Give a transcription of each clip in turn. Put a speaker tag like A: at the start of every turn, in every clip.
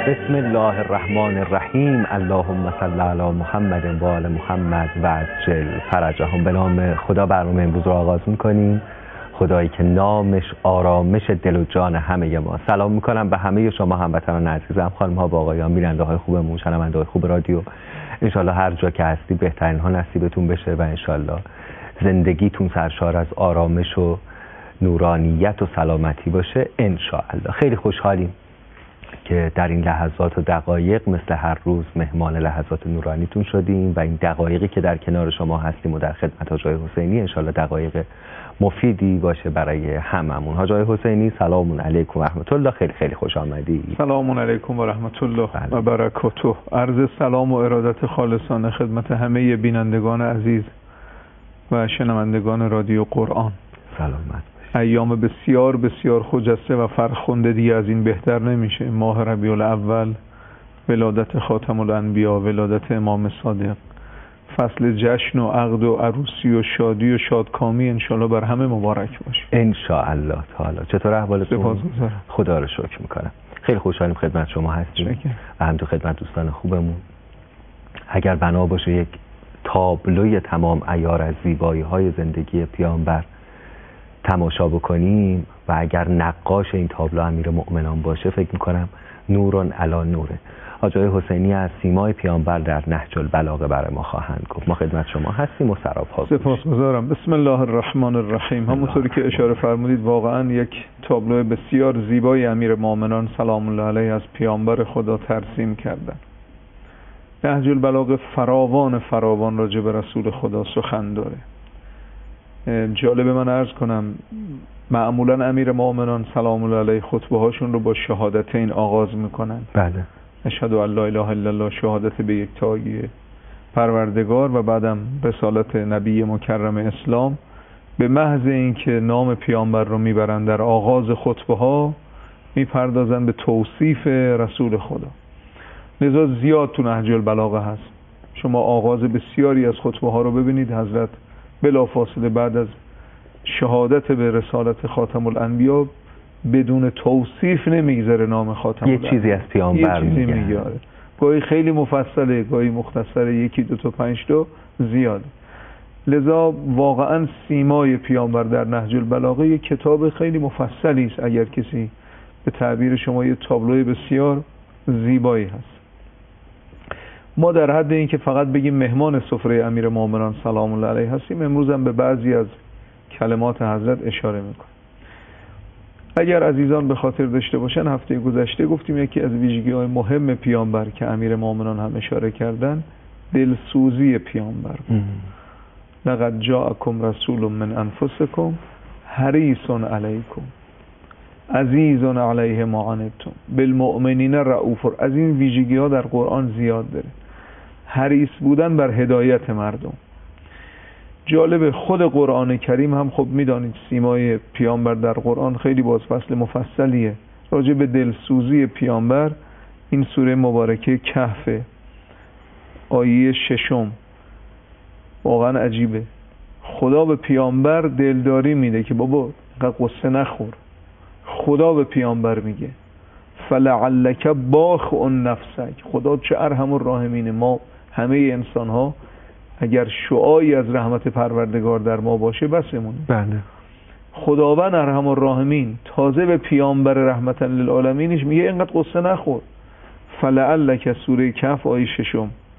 A: بسم الله الرحمن الرحیم. اللهم صل علی محمد و آل محمد و عجل فرجهم. به نام خدا برنامه امروز رو آغاز میکنیم. خدایی که نامش آرامش دل و جان همه ما. سلام میکنم به همه شما هموطنان عزیزم، خانم ها و آقایان، بیننده های خوبمون، شنونده های خوب رادیو. انشالله هر جا که هستی بهترین ها نصیبتون بشه و انشالله زندگیتون سرشار از آرامش و نورانیت و سلامتی باشه انشالله. خیلی خوشحالیم که در این لحظات و دقایق مثل هر روز مهمان لحظات نورانیتون شدیم و این دقایقی که در کنار شما هستیم و در خدمت حاج حسینی انشالله دقایق مفیدی باشه برای هممون. حاج حسینی سلام علیکم و رحمت الله. خیلی خیلی خوش آمدی.
B: سلام علیکم و رحمت الله و برکاته. عرض سلام و ارادت خالصانه خدمت همه بینندگان عزیز و شنوندگان رادیو قرآن.
A: سلامت.
B: ایام بسیار بسیار خجسته و فرخنده دیگه از این بهتر نمیشه. ماه ربیع الاول، ولادت خاتم الانبیا، ولادت امام صادق، فصل جشن و عقد و عروسی و شادی و شادکامی انشالله بر همه مبارک باشه
A: انشاءالله تعالی. چطور احوالتون؟
B: سپاسگزارم.
A: خدا رو شکر میکنم. خیلی خوشحالیم خدمت شما هستیم و هم تو خدمت دوستان خوبمون. اگر بنا باشه یک تابلوی تمام عیار از زیبایی های زندگی پیامبر تماشا بکنیم و اگر نقاش این تابلو امیر مؤمنان باشه فکر میکنم نورون علی نوره. حاج حسینی از سیمای پیامبر در نهج البلاغه برای ما خواهند گفت. ما خدمت شما هستیم و سراپا.
B: سپاسگزارم. بسم الله الرحمن الرحیم. همونطوری که اشاره فرمودید واقعا یک تابلو بسیار زیبای امیر مؤمنان سلام الله علیه از پیامبر خدا ترسیم کردن. نهج البلاغه فراوان راجع به رسول خدا سخن داره. جالبه من عرض کنم معمولا امیر مؤمنان سلام الله علیه خطبه هاشون رو با شهادتین آغاز میکنن.
A: بله.
B: اشهد ان لا اله الا الله، شهادت به یکتایی پروردگار و بعدم رسالت نبی مکرم اسلام. به محض اینکه نام پیامبر رو میبرن در آغاز خطبه ها میپردازن به توصیف رسول خدا. لذا زیاد تو نهج البلاغه هست. شما آغاز بسیاری از خطبه ها رو ببینید حضرت بلافاصله بعد از شهادت به رسالت خاتم الانبیا بدون توصیف نمیگذره نام خاتم الانبیا.
A: چیزی از پیامبر
B: میگه. گاهی خیلی مفصله، گاهی مختصره، یکی دو تا 5 تا زیاد. لذا واقعا سیمای پیامبر در نهج البلاغه یک کتاب خیلی مفصلی است. اگر کسی به تعبیر شما یه تابلوی بسیار زیبایی هست. ما در حد این که فقط بگیم مهمان سفره امیر مؤمنان سلام الله علیه هستیم، امروز هم به بعضی از کلمات حضرت اشاره میکنیم. اگر عزیزان به خاطر داشته باشن هفته گذشته گفتیم یکی از ویژگی‌های مهم پیامبر که امیر مؤمنان هم اشاره کردن دلسوزی پیامبر. لقد جاءکم رسول من انفسکم حریص علیکم عزیز علیه ما عنتم بالمؤمنین رؤوف. از این ویژگی‌ها در قرآن زیاد داره. حریص بودن بر هدایت مردم. جالب خود قرآن کریم هم خب میدانید سیمای پیامبر در قرآن خیلی باز فصل مفصلیه راجع به دلسوزی پیامبر. این سوره مبارکه کهف آیه 6 واقعا عجیبه. خدا به پیامبر دلداری میده که بابا اینقدر قصه نخور. خدا به پیامبر میگه فلعلک باخع نفسک. خدا چه ارحم الراحمینه. ما همه انسان ها اگر شعاعی از رحمت پروردگار در ما باشه بسمونه.
A: بله.
B: خداوند ارحم الراحمین تازه به پیامبر رحمتا للعالمینش میگه اینقدر قصه نخور. فلعلک سوره کهف آیه 6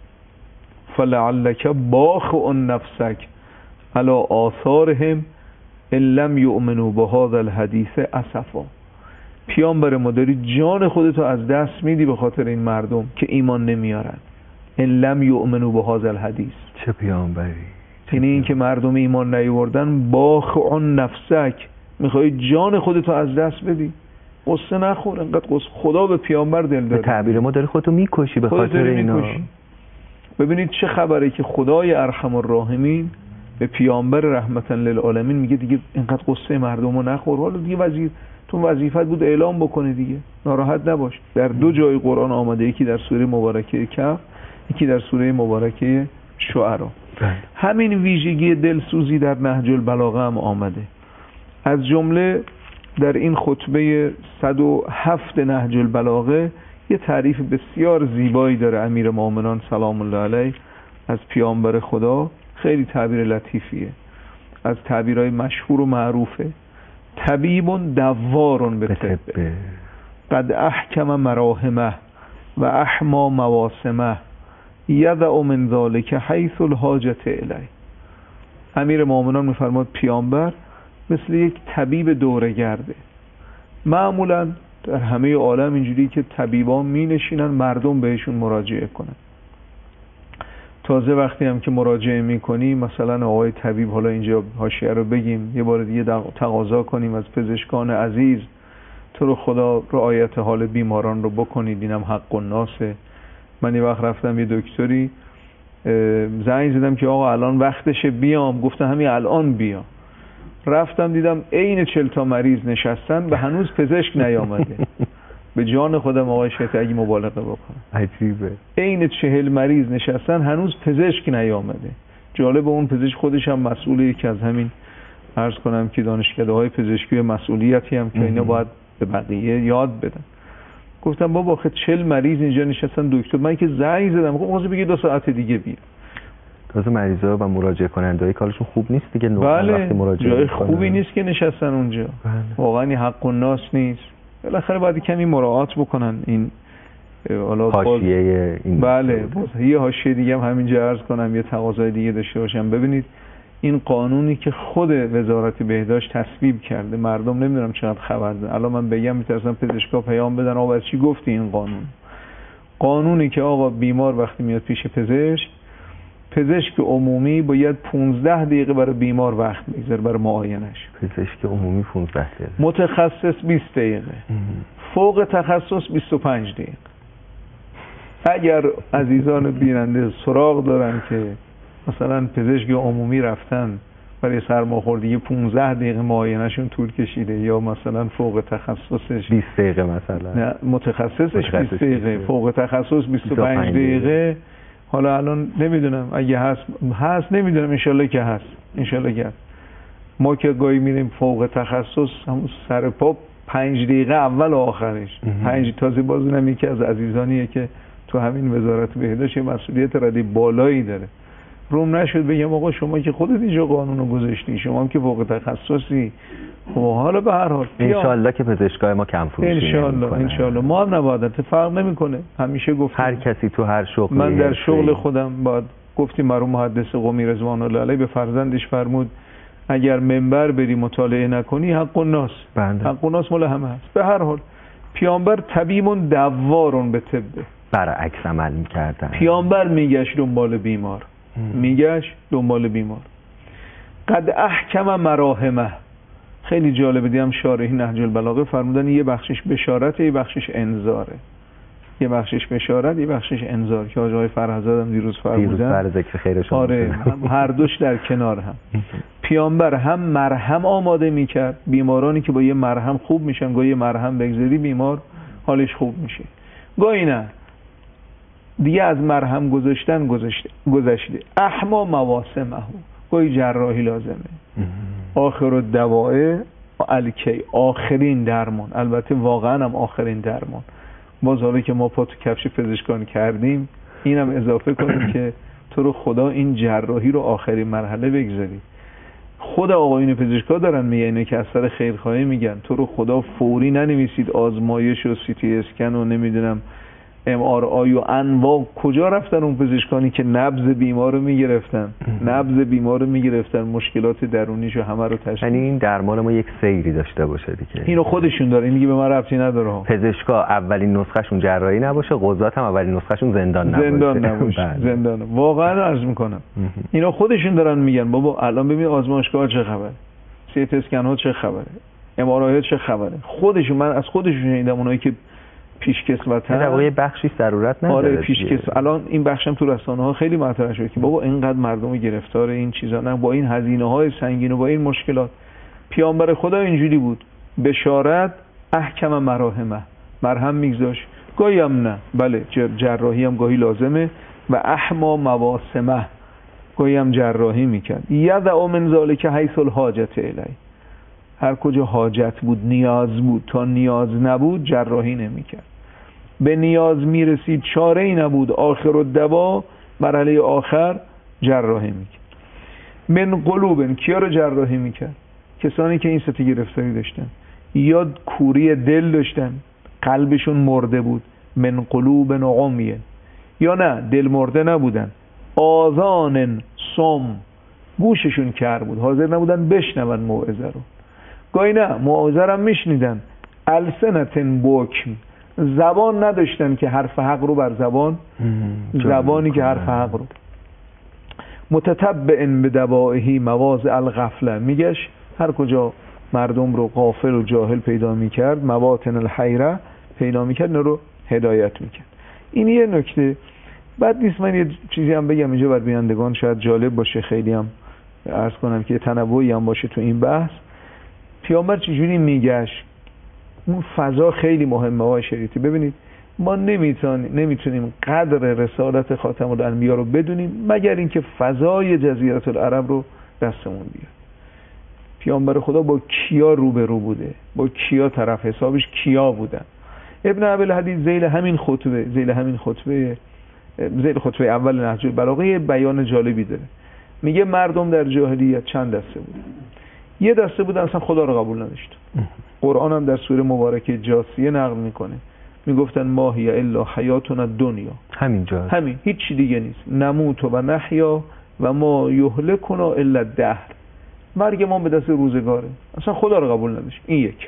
B: فلعلک باخع نفسک علی آثارهم ان لم یؤمنوا بهذا الحدیث اسفا. پیامبر ما داری جان خودتو از دست میدی به خاطر این مردم که ایمان نمیارن. ان لم یؤمنوا بهذا الحدیث. چه
A: پیامبری؟
B: یعنی این که مردم ایمان نیاوردن باخع نفسک، میخوای جان خودتو از دست بدی. قصه نخور انقدر قصه. خدا به پیامبر دل داره.
A: به تعبیر ما داری خودتو میکشی به خاطر اینا.
B: ببینید چه خبره که خدای ارحم الراحمین به پیامبر رحمتا للعالمین میگه دیگه اینقدر قصه مردمو نخور. حالا دیگه وظیفت بود اعلام بکنه دیگه، ناراحت نباش. در 2 جای قرآن آمده، یکی در سوره مبارکه کهف، یکی در سوره مبارکه شعرا. همین ویژگی دلسوزی در نهج البلاغه هم آمده. از جمله در این خطبه 107 نهج البلاغه یه تعریف بسیار زیبایی داره امیر مومنان سلام الله علیه از پیامبر خدا، خیلی تعبیر لطیفیه، از تعبیرهای مشهور و معروفه. طبیب دوار به طب قد احکم مراهمه و احما مواسمه یضع من ذلک حیث الحاجت الیه. امیر مومنان میفرماد پیامبر مثل یک طبیب دوره‌گرده. معمولا در همه عالم اینجوری که طبیبان می نشینن مردم بهشون مراجعه کنن. تازه وقتی هم که مراجعه می کنی مثلا آقای طبیب، حالا اینجا حاشیه رو بگیم، یه بار دیگه تقاضا کنیم از پزشکان عزیز تو رو خدا رعایت حال بیماران رو بکنید، اینم حق الناسه. من یه وقت رفتم یه دکتری زنگ زدم که آقا الان وقتشه بیام، گفتن همین الان بیام. رفتم دیدم عین 40 تا مریض نشستن و هنوز پزشک نیامده. به جان خودم آقای شیخ اگه مبالغه بکنم
A: عجیبه،
B: عین 40 مریض نشستن هنوز پزشک نیامده. جالب، اون پزشک خودش هم مسئوله یکی از همین عرض کنم که دانشکده‌های پزشکی مسئولیتی هم که اینا باید به بقیه یاد بدن. گفتم بابا آخه 40 مریض اینجا نشستن دکتر، من که زنگ زدم خب واسه بگی 2 ساعت دیگه بیا.
A: تازه مریضا و مراجعه کننده‌های کارشون خوب نیست دیگه.
B: بله،
A: وقتی مراجعه
B: جای خوبی نیست که نشستن اونجا. واقعا حق الناس نیست. بالاخره باید کمی مراعات بکنن این حالا
A: حاشیه این.
B: بله، یه حاشیه دیگه هم همینجا عرض کنم، یه تقاضای دیگه داشته باشم. ببینید این قانونی که خود وزارت بهداشت تصویب کرده، مردم نمیدونم چقدر خبر دارن. الان من بگم میترسم پزشکا پیام بدن آقا از چی گفتی این قانونی که آقا بیمار وقتی میاد پیش پزشک عمومی باید 15 دقیقه برای بیمار وقت بگذاره برای معاینش.
A: پزشک عمومی 15 دقیقه،
B: متخصص 20 دقیقه، فوق تخصص 25 دقیقه. اگر عزیزان بیننده سراغ دارن که مثلا پزشک عمومی رفتن برای سرماخوردگی 15 دقیقه معاینهشون طول کشیده، یا مثلا فوق تخصصش
A: 20 دقیقه مثلا،
B: نه متخصصش 20 دقیقه، فوق تخصص 25 دقیقه. حالا الان نمیدونم اگه هست نمیدونم، انشالله که هست، انشالله که هست. ما که گاهی میریم فوق تخصص همون سر پا 5 دقیقه اول و آخرش 5. تازه باز اینم یکی از عزیزانیه که تو همین وزارت بهداشت مسئولیت ردی بالایی داره. روم نشد بگم آقا شما که خودت اینجا قانونو گذاشتی، شما هم که فوق تخصصی، خب حالا به هر حال
A: انشالله که پزشکای ما کم فروشی نمی‌کنن.
B: انشالله ما هم نباید، فرق نمیکنه. همیشه گفتم
A: هر کسی تو هر شغلی،
B: من در شغل خودم باید گفتیم مرحوم محدث قمی رضوان الله علیه به فرزندش فرمود اگر منبر بری مطالعه نکنی حق الناس. حق الناس مال همه هست. به هر حال پیامبر طبیب دوار به طب،
A: برعکس عمل می‌کردن.
B: پیامبر میگشت دنبال بیمار، قد احکم مراهمه. خیلی جالبه، دیدم شارحین نهج البلاغه فرمودن یه بخشش بشارته، یه بخشش انذاره. یه بخشش بشارت، یه بخشش انذار که آقای فرهزاد هم دیروز فرمودن.
A: ذکر خیرشون.
B: آره، هر دوش در کنار هم. پیامبر هم مرهم آماده میکرد، بیمارانی که با یه مرهم خوب میشن، گاهی مرهم بگذاری بیمار حالش خوب میشه، گاهی نه دیگه از مرهم گذشته. احما مواسمه، گاهی جراحی لازمه. آخر الدواء الکی، آخرین درمان. البته واقعا هم آخرین درمان. باز حالا که ما پا تو کفش پزشکان کردیم اینم اضافه کنیم که تو رو خدا این جراحی رو آخرین مرحله بگذاری. خود آقایون پزشکا دارن میگن اینه که از سر خیرخواهی میگن تو رو خدا فوری ننویسید آزمایش و سی تی اسکن و نمیدونم ام آر آی و انواع. کجا رفتن اون پزشکانی که نبض بیمار رو میگرفتن مشکلات درونیشو همه رو تشخیص.
A: یعنی این درمان ما یک سیری داشته باشه دیگه.
B: اینو خودشون داره، این دیگه به ما ربطی نداره.
A: پزشکا اولین نسخهشون جراحی نباشه، قضات هم اولین نسخهشون زندان نباشه.
B: زندان. واقعا عرض میکنم اینا خودشون دارن میگن بابا الان ببین آزمایشگاه چه خبره، سی تی اسکن ها چه خبره، ام آر آی چه خبره. خودشون، من از خودشون شنیدم اونایی که پیشکسوتن
A: در واقع بخشی ضرورت نداره.
B: آره پیشکسوت. الان این بخشم تو رسانه ها خیلی مطرح شده که بابا اینقدر مردم گرفتار این چیزا، نه با این هزینه های سنگین و با این مشکلات. پیامبر خدا اینجوری بود، بشارت احکم مراهمه، مرهم میگذاشت، گاهی هم نه، بله جراحی هم گاهی لازمه، و احما مواسمه، گاهی هم جراحی میکرد. یضع من ذلک حیث الحاجت الیه، هر کجا حاجت بود، نیاز بود، تا نیاز نبود جراحی نمیکرد. به نیاز میرسید چاره ای نبود، آخر الدوا مرحله آخر جراحی میکرد. من قلوب، کیا رو جراحی میکرد؟ کسانی که این سطح گرفتاری داشتن یا کوری دل داشتن، قلبشون مرده بود، من قلوب عمیه، یا نه دل مرده نبودن، آذان صم، گوششون کر بود، حاضر نبودن بشنون موعظه رو. گاهی نه موعظه رو میشنیدن، السنتن بکم، زبان نداشتن که حرف حق رو بر زبانی که حرف حق رو. متتبعن به دوائهی مواضع الغفله، میگش هر کجا مردم رو غافل و جاهل پیدا میکرد، مواطن الحیره پیدا میکرد، اینا رو هدایت میکرد. این یه نکته. بعد نیست من یه چیزی هم بگم اینجا بر بینندگان شاید جالب باشه، خیلی هم عرض کنم که تنوعی هم باشه تو این بحث. پیامبر چجوری میگشت؟ اون فضا خیلی مهمه آقای شریعتی. ببینید ما نمیتونیم قدر رسالت خاتم الانبیا رو بدونیم مگر اینکه فضای جزیره العرب رو دستمون بیاد. پیامبر خدا با کیا روبرو بوده، با کیا طرف حسابش کیا بودن. ابن ابوالحدید ذیل خطبه اول نهج البلاغه بیان جالبی داره. میگه مردم در جاهلیت چند دسته بودن. یه دسته بودن اصلا خدا رو قبول نداشتن. قرآن هم در سوره مبارکه جاثیه نقل میکنه، میگفتن ما هی الا حیاتنا الدنیا، همین هیچ چی دیگه نیست، نموت و نحیا و ما یهلکنا الا الدهر، مرگ ما به دست روزگاره، اصلا خدا رو قبول نداشت. این یک.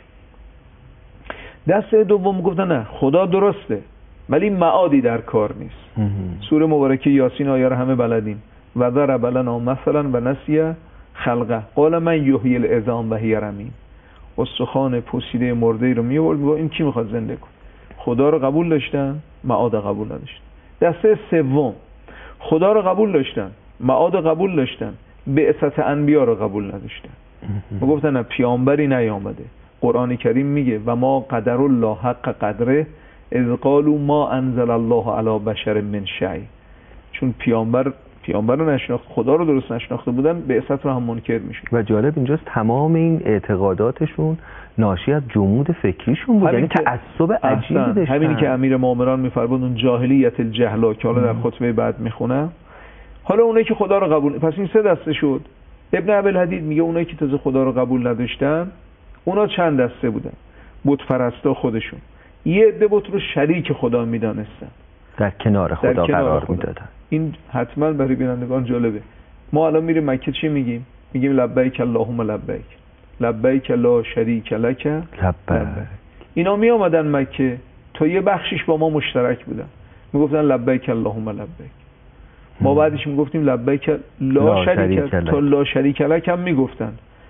B: دسته دوم گفتن نه خدا درسته ولی معادی در کار نیست. سوره مبارکه یاسین آیه رو همه بلدیم، و ضرب لنا مثلا و نسی خلقه قال من یحیی العظام و هی رمیم، استخوان پوسیده مرده رو میورد میگه این کی میخواد زنده کنه. خدا رو قبول داشتن، معاد قبول نداشتن. دسته سوم خدا رو قبول داشتن، معاد قبول داشتن، بعثت انبیا رو قبول نداشتن. میگفتن نه پیامبری نیامده. قرآن کریم میگه و ما قدر الله حق قدره اذ قالوا ما انزل الله علی بشر من شیء. چون پیامبر رو نشناخت، خدا رو درست نشناخته بودن، بعثت رو هم منکر میشد.
A: و جالب اینجاست تمام این اعتقاداتشون ناشی از جمود فکریشون بود، یعنی تعصب عجیبی داشتن.
B: همینی که امیرالمومنین میفرمود اون جاهلیت الجهلا که حالا در خطبه بعد میخونم. حالا اونایی که خدا رو قبول، پس این سه دسته شد. ابن ابوالحدید میگه اونایی که تازه خدا رو قبول نداشتن اونا چند دسته بودن؟ بت پرستا خودشون. یه عده بت رو شریک خدا میدانستن،
A: در کنار خدا قرار میدادن.
B: این حتما برای بینندگان جالبه. ما الان میریم مکه چی میگیم؟ میگیم لبیک اللهم لبیک، لبیک لا شریک لک لبیک. اینا می اومدن مکه تا یه بخشش با ما مشترک بودن، میگفتن لبیک اللهم لبیک. ما بعدش میگفتیم لبیک لا شریک لک، تا لا شریک لک هم میگفتن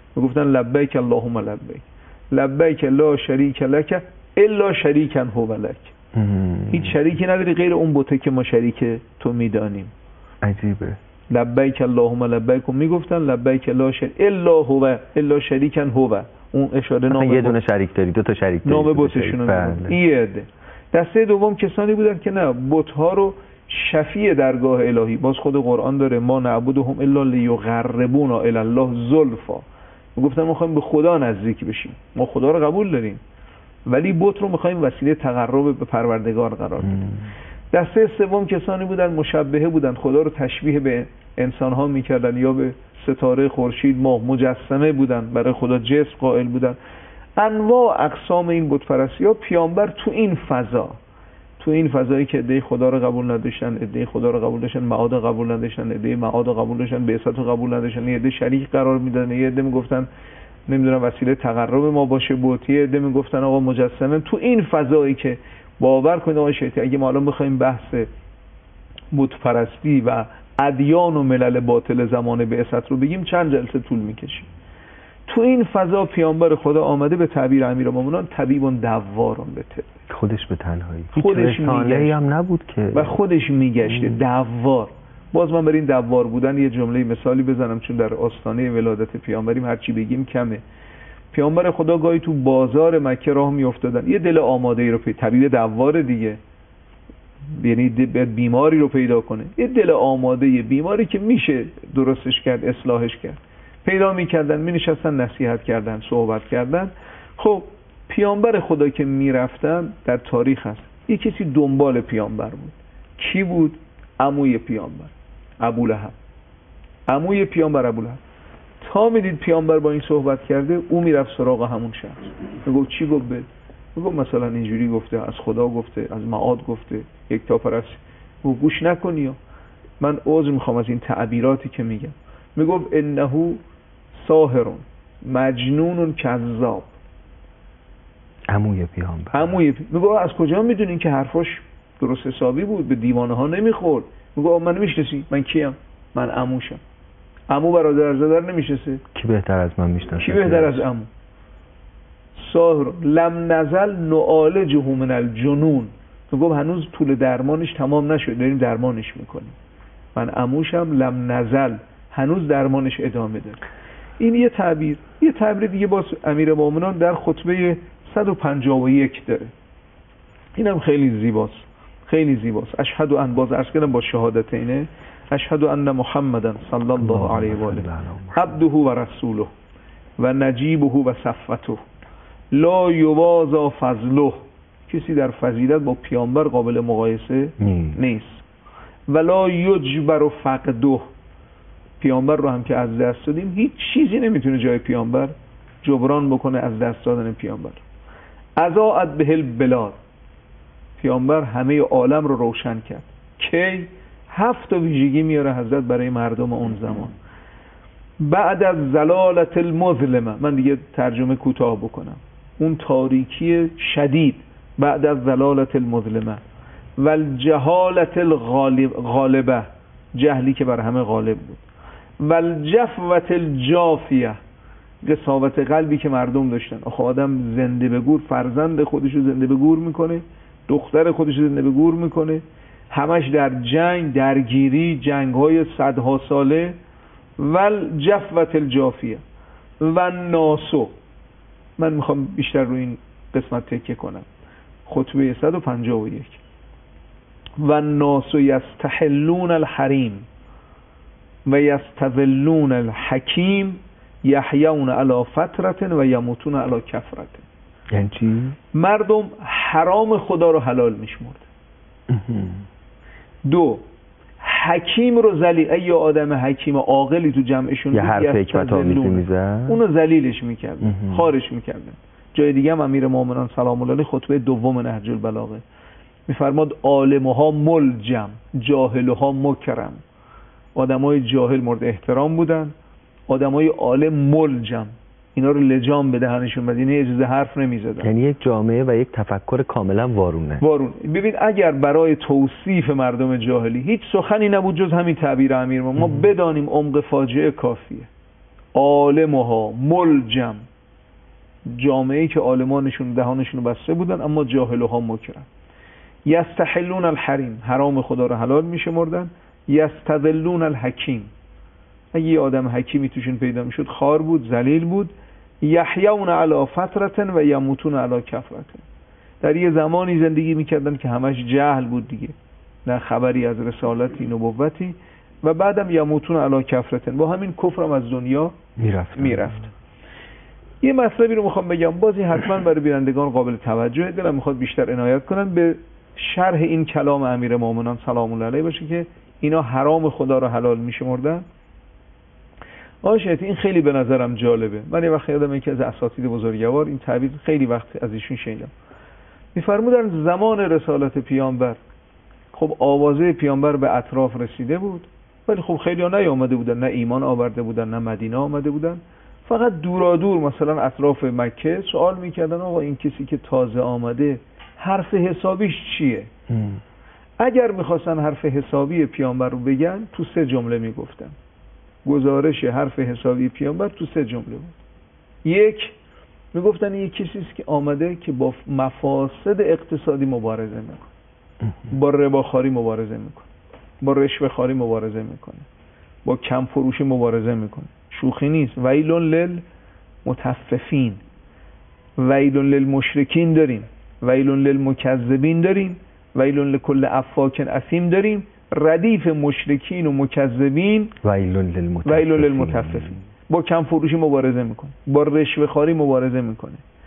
B: لبیک اللهم لبیک، لبیک لا شریک لک الا شریکا هو لک. هیچ شریکی نداری غیر اون بوته که ما شریک تو میدانیم.
A: عجیبه.
B: لبیک اللهم لبیک میگفتن لبیک لا شریک الا هو الا شریکا هو. اون اشاره نام
A: یه دونه شریک داری، دو تا شریک داری،
B: نام بوتشون رو. این عده. دسته دوم کسانی بودن که نه، بت‌ها رو شفیع درگاه الهی، باز خود قرآن داره ما نعبدهم الا لیقربونا الی الله زلفا. میگفتن ما می‌خوایم به خدا نزدیک بشیم، ما خدا رو قبول داریم ولی بت رو می‌خوایم وسیله تقرب به پروردگار قرار بدیم. دسته سوم کسانی بودن مشبهه بودن، خدا رو تشبیه به انسان‌ها می‌کردن یا به ستاره، خورشید، ماه، مجسمه بودن، برای خدا جسم قائل بودن. انواع اقسام این بت پرستی ها پیامبر تو این فضایی که عده خدا رو قبول نداشتن، عده خدا رو قبول داشتن، معاد قبول نداشتن، عده معاد قبول داشتن، بعثت رو قبول نداشتن، عده شریک قرار میدادن، عده میگفتن نمیدونم وسیله تقرب ما باشه بوتی، عده میگفتن آقا مجسمه. تو این فضایی که باور کنید آقا شیطان، اگه ما الان بخوایم بحث بت پرستی و ادیان و ملل باطل زمان بعثت رو بگیم چند جلسه طول میکشه. تو این فضا پیامبر خدا آمده، به تعبیر امیرالمومنین طبیبون دوارون به طب، خودش
A: به تنهایی،
B: خودش
A: رسانه‌ای هم نبود که
B: و خودش میگشته دوار. باز من برای این دوار بودن یه جمله مثالی بزنم، چون در آستانه ولادت پیامبریم هرچی بگیم کمه. پیامبر خدا گاهی تو بازار مکه راه میافتادن، یه دل آماده‌ای رو طبیب دوار دیگه، یعنی بیماری رو پیدا کنه، یه دل آماده بیماری که میشه درستش کرد، اصلاحش کرد، پیدا میکردن، مینشستن نصیحت کردن، صحبت کردن. خب پیامبر خدا که میرفتن، در تاریخ هست یه کسی دنبال پیامبر بود. کی بود؟ عموی پیامبر، ابولهب. عموی پیامبر ابولهب. تا میدید پیامبر با این صحبت کرده، او میرفت سراغ همون شخص، میگفت چی گفت؟ میگفت مثلا اینجوری گفته، از خدا گفته، از معاد گفته، یک تا پرست. او گوش نکنی، من عذر میخوام از این تعبیراتی که میگم. میگفت انه ساحر مجنون کذاب.
A: عموی پیامبر.
B: میگفت از کجا میدونین که حرفاش درست حسابی بود؟ به دیوانه ها نمیخورد. میگفت من میشناسی؟ من کیم؟ من عموشم. عمو برادر نمیشناسه؟
A: کی بهتر از من میشناسه؟
B: کی بهتر از عمو؟ ساحر لم نزل نعالجه من الجنون. میگفت هنوز طول درمانش تمام نشد، داریم درمانش میکنیم. من عموشم، لم نزل، هنوز درمانش ادامه داره. این یه تعبیر دیگه باز امیرالمومنین در خطبه 151 داره. اینم خیلی زیباست. اشهد ان، باز عرض کردم با شهادتینه، اشهد ان محمدن صلی الله علیه و آله عبده و رسوله و نجیبه و صفوته لا یوازا فضله. کسی در فضیلت با پیامبر قابل مقایسه نیست. ولا یجبر فقده. پیامبر رو هم که از دست دادیم، هیچ چیزی نمیتونه جای پیامبر جبران بکنه از دست دادن پیامبر. اضاءت به البلاد. پیامبر همه عالم رو روشن کرد. کی؟ 7 ویژگی میاره حضرت برای مردم اون زمان. بعد از زلالت المظلمه، من دیگه ترجمه کوتاه بکنم، اون تاریکی شدید، بعد از زلالت المظلمه و الجهالت الغالبه، جهلی که بر همه غالب بود، و الجفوت الجافیه، قساوت قلبی که مردم داشتن. آخه آدم زنده به گور، فرزند خودشو زنده به گور میکنه، دختر خودشو زنده به گور میکنه، همش در جنگ، درگیری، جنگ‌های صدها ساله. و الجفوت الجافیه و ناسو. من میخوام بیشتر روی این قسمت تکیه کنم. خطبه 151. و الناس یستحلون الحریم و یستذلون الحکیم یحیون علی فترة و یموتون علی کفرة.
A: یعنی چی؟
B: مردم حرام خدا رو حلال میشمرد. 2 حکیم رو ذلیل، ای آدم حکیم عاقلی تو جمعشون
A: یه حرف حکمت‌آمیزی میزد،
B: اونو ذلیلش میکردن، خارش میکردن. جای دیگه هم امیرالمومنین سلام الله علیه خطبه دوم نهج البلاغه میفرماد عالمها ملجم جاهلها مکرم. آدمای جاهل مورد احترام بودن، آدمای عالم ملجم، اینا رو لجام به دهنشون بدین، اجازه حرف نمیزدن.
A: یعنی یک جامعه و یک تفکر کاملا وارون.
B: ببین اگر برای توصیف مردم جاهلی هیچ سخنی نبود جز همین تعبیر امیر ما بدانیم عمق فاجعه کافیه. عالمها ملجم، جامعه‌ای که عالمانشون دهانشون بسته بودن اما جاهلها مکرم. یستحلون الحریم، حرام خدا رو حلال میشمردن. یستذلون الحکیم، اگه یه آدم حکیمی توشون پیدا میشد خار بود، ذلیل بود. یحیون علی فترة و یموتون علی کفرة، در یه زمانی زندگی میکردن که همش جهل بود دیگه، نه خبری از رسالتی نبوتی، و بعدم یموتون علی کفرة، با همین کفرم از دنیا میرفت. یه مطلبی رو میخوام بگم، بازی حتما برای بینندگان قابل توجهه، دلم میخواد بیشتر عنایت کنن به شرح این کلام امیرالمومنین سلام الله علیه باشه که اینا حرام خدا رو حلال میشمردن. این خیلی به نظرم جالبه. من یه وقت یادم یکی از اساتید بزرگوار این تعبیر خیلی وقت از ایشون شنیدم. میفرمودن زمان رسالت پیامبر، خب آوازه پیامبر به اطراف رسیده بود، ولی خب خیلی ها نیامده بودن، نه ایمان آورده بودن، نه مدینه آمده بودن، فقط دورادور مثلا اطراف مکه سوال میکردن آقا این کسی که تازه آمده حرف حسابیش چیه؟ اگر میخواستن حرف حسابی پیامبر رو بگن تو 3 جمله میگفتن. گزارش حرف حسابی پیامبر تو 3 جمله بود. 1 میگفتن یک کسی است که آمده که با مفاسد اقتصادی مبارزه میکنه، با رباخواری مبارزه میکنه، با رشوه خواری مبارزه میکنه، با کم فروشی مبارزه میکنه. شوخی نیست. ویل للمطففین، ویل للمشرکین داریم، ویل للمکذبین داریم، ویل لکل افاک اثیم داریم، ردیف مشرکین و مکذبین، ویل للمطففین. با کم فروشی مبارزه میکنه، با رشوه خواری مبارزه میکنه،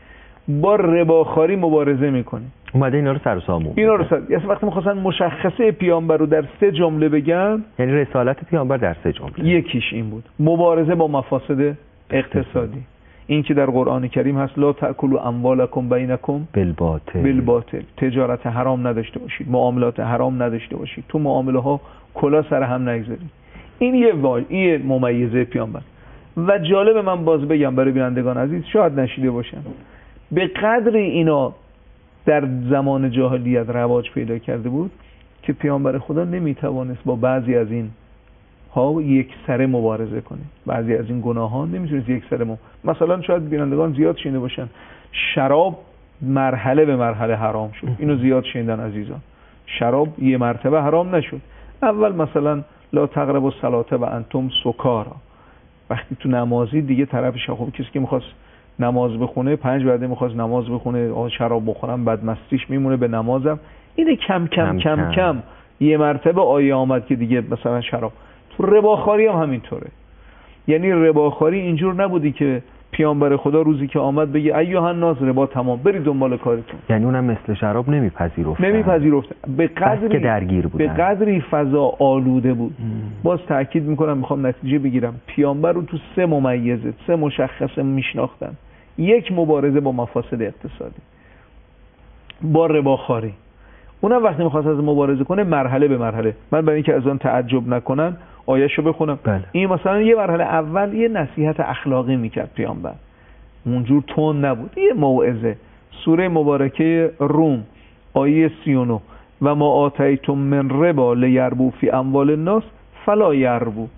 B: با رباخواری مبارزه میکنه.
A: اومده اینا رو سر و سامون
B: یعنی وقتی میخواستن مشخصه پیامبر رو در 3 جمله بگن،
A: یعنی رسالت پیامبر در 3 جمله،
B: یکیش این بود: مبارزه با مفاسد اقتصادی. این که در قرآن کریم هست لا تأکلوا اموالکم بینکم بالباطل، تجارت حرام نداشته باشید، معاملات حرام نداشته باشید، تو معامله ها کلا سر هم نگذارید. این یه ممیزه پیامبر. و جالب من باز بگم برای بینندگان عزیز، شاید نشیده باشن، به قدری اینا در زمان جاهلیت رواج پیدا کرده بود که پیامبر خدا نمیتوانست با بعضی از این ها یک سره مبارزه کنه. بعضی از این گناهان نمیتونست یک سره مثلا شاید بینندگان زیاد شنیده باشن شراب مرحله به مرحله حرام شد. اینو زیاد شنیدن عزیزان. شراب یه مرتبه حرام نشد. اول مثلا لا تقربوا الصلاة و انتم سکارا، وقتی تو نمازی دیگه طرفش، خب کسی که میخواست نماز بخونه 5 وعده میخواست نماز بخونه، شراب بخورم بدمستیش میمونه به نمازم. اینه کم کم کم کم یه مرتبه آیه آمد که دیگه مثلا شراب. تو رباخواری هم همینطوره. یعنی رباخواری اینجور نبودی که پیامبر خدا روزی که آمد بگه ایها الناس ربا تمام برید دنبال کارتون.
A: یعنی اونم مثل شراب نمیپذیرفت. به قدری که درگیر بودن، به قدری فضا آلوده بود. باز تاکید میکنم، میخوام نتیجه بگیرم، پیامبر رو تو 3 ممیزه، 3 مشخصه میشناختن. یک، مبارزه با مفاسد اقتصادی، با رباخواری. اونم وقتی میخواست از مبارزه کنه مرحله به مرحله. من برای اینکه از آن تعجب نکنن آیه‌شو بخونم. این مثلا یه مرحله اول یه نصیحت اخلاقی میکرد پیامبر، اونجور تون نبود، یه موعظه. سوره مبارکه روم آیه 39 و ما آتیتم من ربا لیربو فی اموال الناس فلا یربو.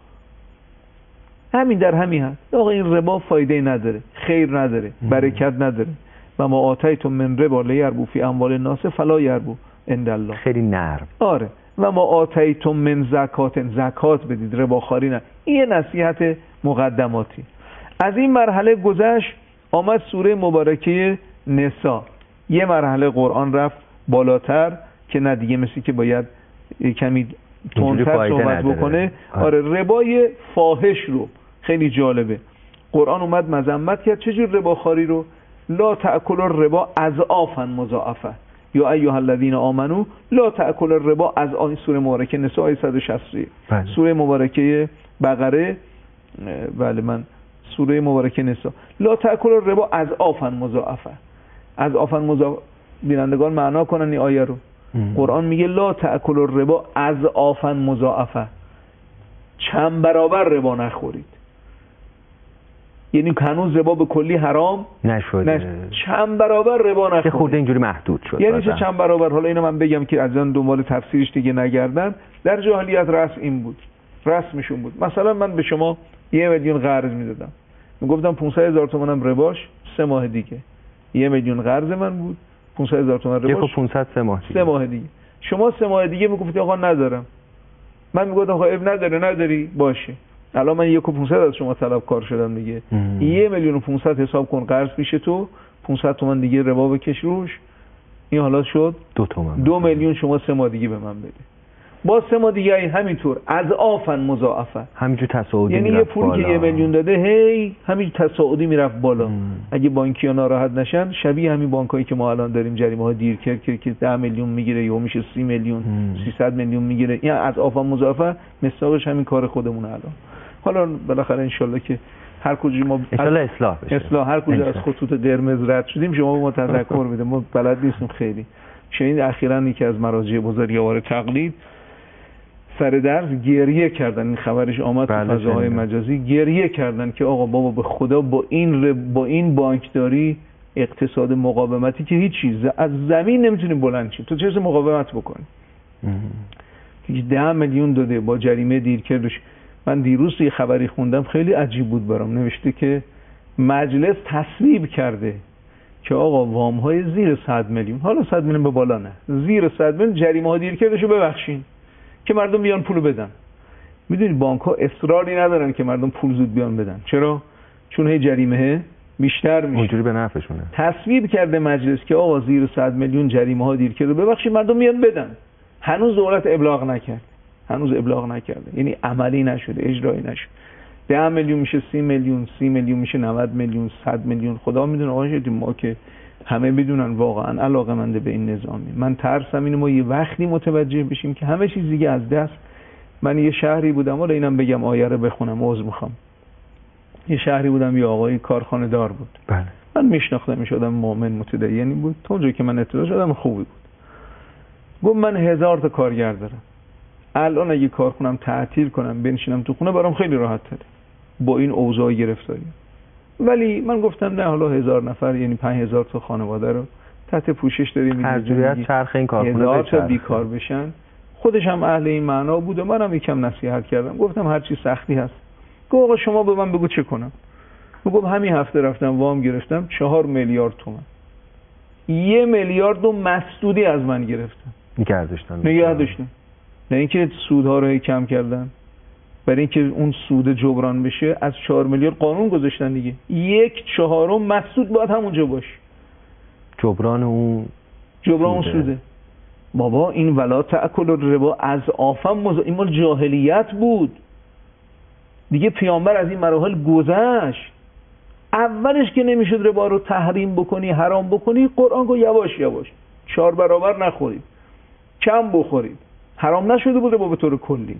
A: همین در همین هست. آقا این ربا فایده نداره، خیر نداره، برکت نداره. و ما آتیتم من ربا لیربو فی اموال الناس فلا یربو عند الله. خیلی نرم.
B: آره. و ما آتیتم من زکات بدید، رباخواری نه. این نصیحت مقدماتی. از این مرحله گذشت، آمد سوره مبارکه نساء. یه مرحله قرآن رفت بالاتر که نه دیگه مثل که باید کمی تندتر صحبت بکنه. آره. ربای فاحش رو خیلی جالبه قرآن اومد مذمت کرد. چجور رباخواری رو؟ لا تأکلوا الربا اضعافا مضاعفه یا ایها الذین آمنو لا تأکلوا الربا از سوره مبارکه نساء آیه 160. سوره مبارکه بقره، بله من سوره مبارکه نساء لا تأکلوا الربا اضعافا مضاعفه. اضعافا مضاعفه بینندگان معنا کنن این آیه رو. قرآن میگه لا تأکلوا الربا اضعافا مضاعفه، چند برابر ربا نخورید. یعنی هنوز ربا به کلی حرام نشده، چند برابر ربا نخورید. خود
A: اینجوری محدود شد.
B: یعنی چه چند برابر؟ حالا اینو من بگم که از اون دنبال تفسیرش دیگه نگردن. در جاهلیت رسم این بود، رسمشون بود. مثلا من به شما 1 میلیون قرض میدادم، میگفتم 500,000 تومانم رباش 3 ماه دیگه. 1 میلیون قرض من بود، 500,000 تومان رباش
A: 500
B: 3 ماه دیگه. شما 3 ماه دیگه میگفتید آقا ندارم. من میگفتم آقا اب نداری باشه. الان من 1,500,000 از شما طلبکار شدم دیگه. 1,500,000 حساب کن قرض پیش تو، 500 تومان دیگه ربا بکش روش. این حالا شد
A: 2 تومان.
B: 2 میلیون شما 3 ماه دیگه به من بده. با 3 ماه دیگه همینطور اضعافا مضاعفه.
A: همینجور تصاعدی
B: یعنی
A: میرفت.
B: یه پولی که 1 میلیون داده هی همینجور تصاعدی میرفت بالا. اگه بانکی‌ها ناراحت نشن، شبیه همین بانکایی که ما الان داریم جریمه‌ها دیرکر که 10 میلیون میگیره یا میشه 30 میلیون 300 میلیون میگیره. این اضعافا مضاعفه مستاقش همین کار خودمون الان. حالا بالاخره انشالله که هر کجا ما اصلاح هر کجا از خطوط قرمز رد شدیم شما به ما تذکر بده. ما بلد نیستیم خیلی. شنید اخیراً یکی از مراجع بزرگوار تقلید سر درس گریه کردن، این خبرش آمد تو فضاهای مجازی، گریه کردن که آقا بابا به خدا با این بانکداری اقتصاد مقاومتی که هیچ چیز از زمین نمیتونیم بلند شیم، تو چه مقاومت بکنی؟ 10 میلیون داده با جریمه دیرکردش. من دیروز یه خبری خوندم خیلی عجیب بود برام، نوشته که مجلس تصویب کرده که آقا وام‌های زیر 100 میلیون، حالا 100 میلیون به بالا نه، زیر 100 میلیون جریمه‌ها دیرکردشو ببخشین که مردم بیان پولو بدن. میدونی بانک‌ها اصراری ندارن که مردم پول زود بیان بدن. چرا؟ چون هی جریمه بیشتر میشه.
A: اونجوری به نفعشونه.
B: تصویب کرده مجلس که آقا زیر 100 میلیون جریمه‌ها دیرکرده ببخشید مردم بیان بدن. هنوز دولت ابلاغ نکرد. یعنی عملی نشده، اجرایی نشده. 10 میلیون میشه 30 میلیون، 30 میلیون میشه 90 میلیون، 100 میلیون. خدا میدونه آقا شدیم ما که همه بدونن واقعا علاقه‌مند به این نظامی. من ترسم اینه ما یه وقتی متوجه بشیم که همه چیز دیگه از دست. من یه شهری بودم، حالا اینم بگم آیه رو بخونم، عذر میخوام. یه شهری بودم، یه آقای کارخانه دار بود.
A: بله.
B: من میشناختمش، آدم مؤمن متدینی بود. تا اونجایی که من اطلاع شدم خوبی بود. گفت من 1000 تا کارگر دارم. الان اگه کارخونم تعطیل کنم بنشینم تو خونه برام خیلی راحت تره با این اوضاع گرفتاری. ولی من گفتم نه، حالا 1000 نفر یعنی 5000 تا خانواده رو تحت پوشش داریم،
A: هرجوری چرخ این کارخونه
B: 1000 تا بیکار بشن. خودش هم اهل این معنا بود و منم یکم نصیحت کردم، گفتم هر چی سختی هست. گفت آقا شما به من بگو چه کنم. گفت همین هفته رفتم وام گرفتم 4 میلیارد تومان. 1 میلیارد مسدودی از من گرفتن. نگه داشتن. نه اینکه سودها رو کم کردن، برای اینکه اون سود جبران بشه از 4 میلیارد قانون گذاشتن دیگه. 1/4 مسدود باید همونجا باشه. جبران اون سوده. بابا این ولا تأکل الربا از آفم این مال جاهلیت بود دیگه. پیامبر از این مراحل گذشت. اولش که نمیشد ربا رو تحریم بکنی، حرام بکنی، قرآن گفت یواش یواش 4 برابر نخورید، کم بخورید. حرام نشده بود ربا به طور کلی.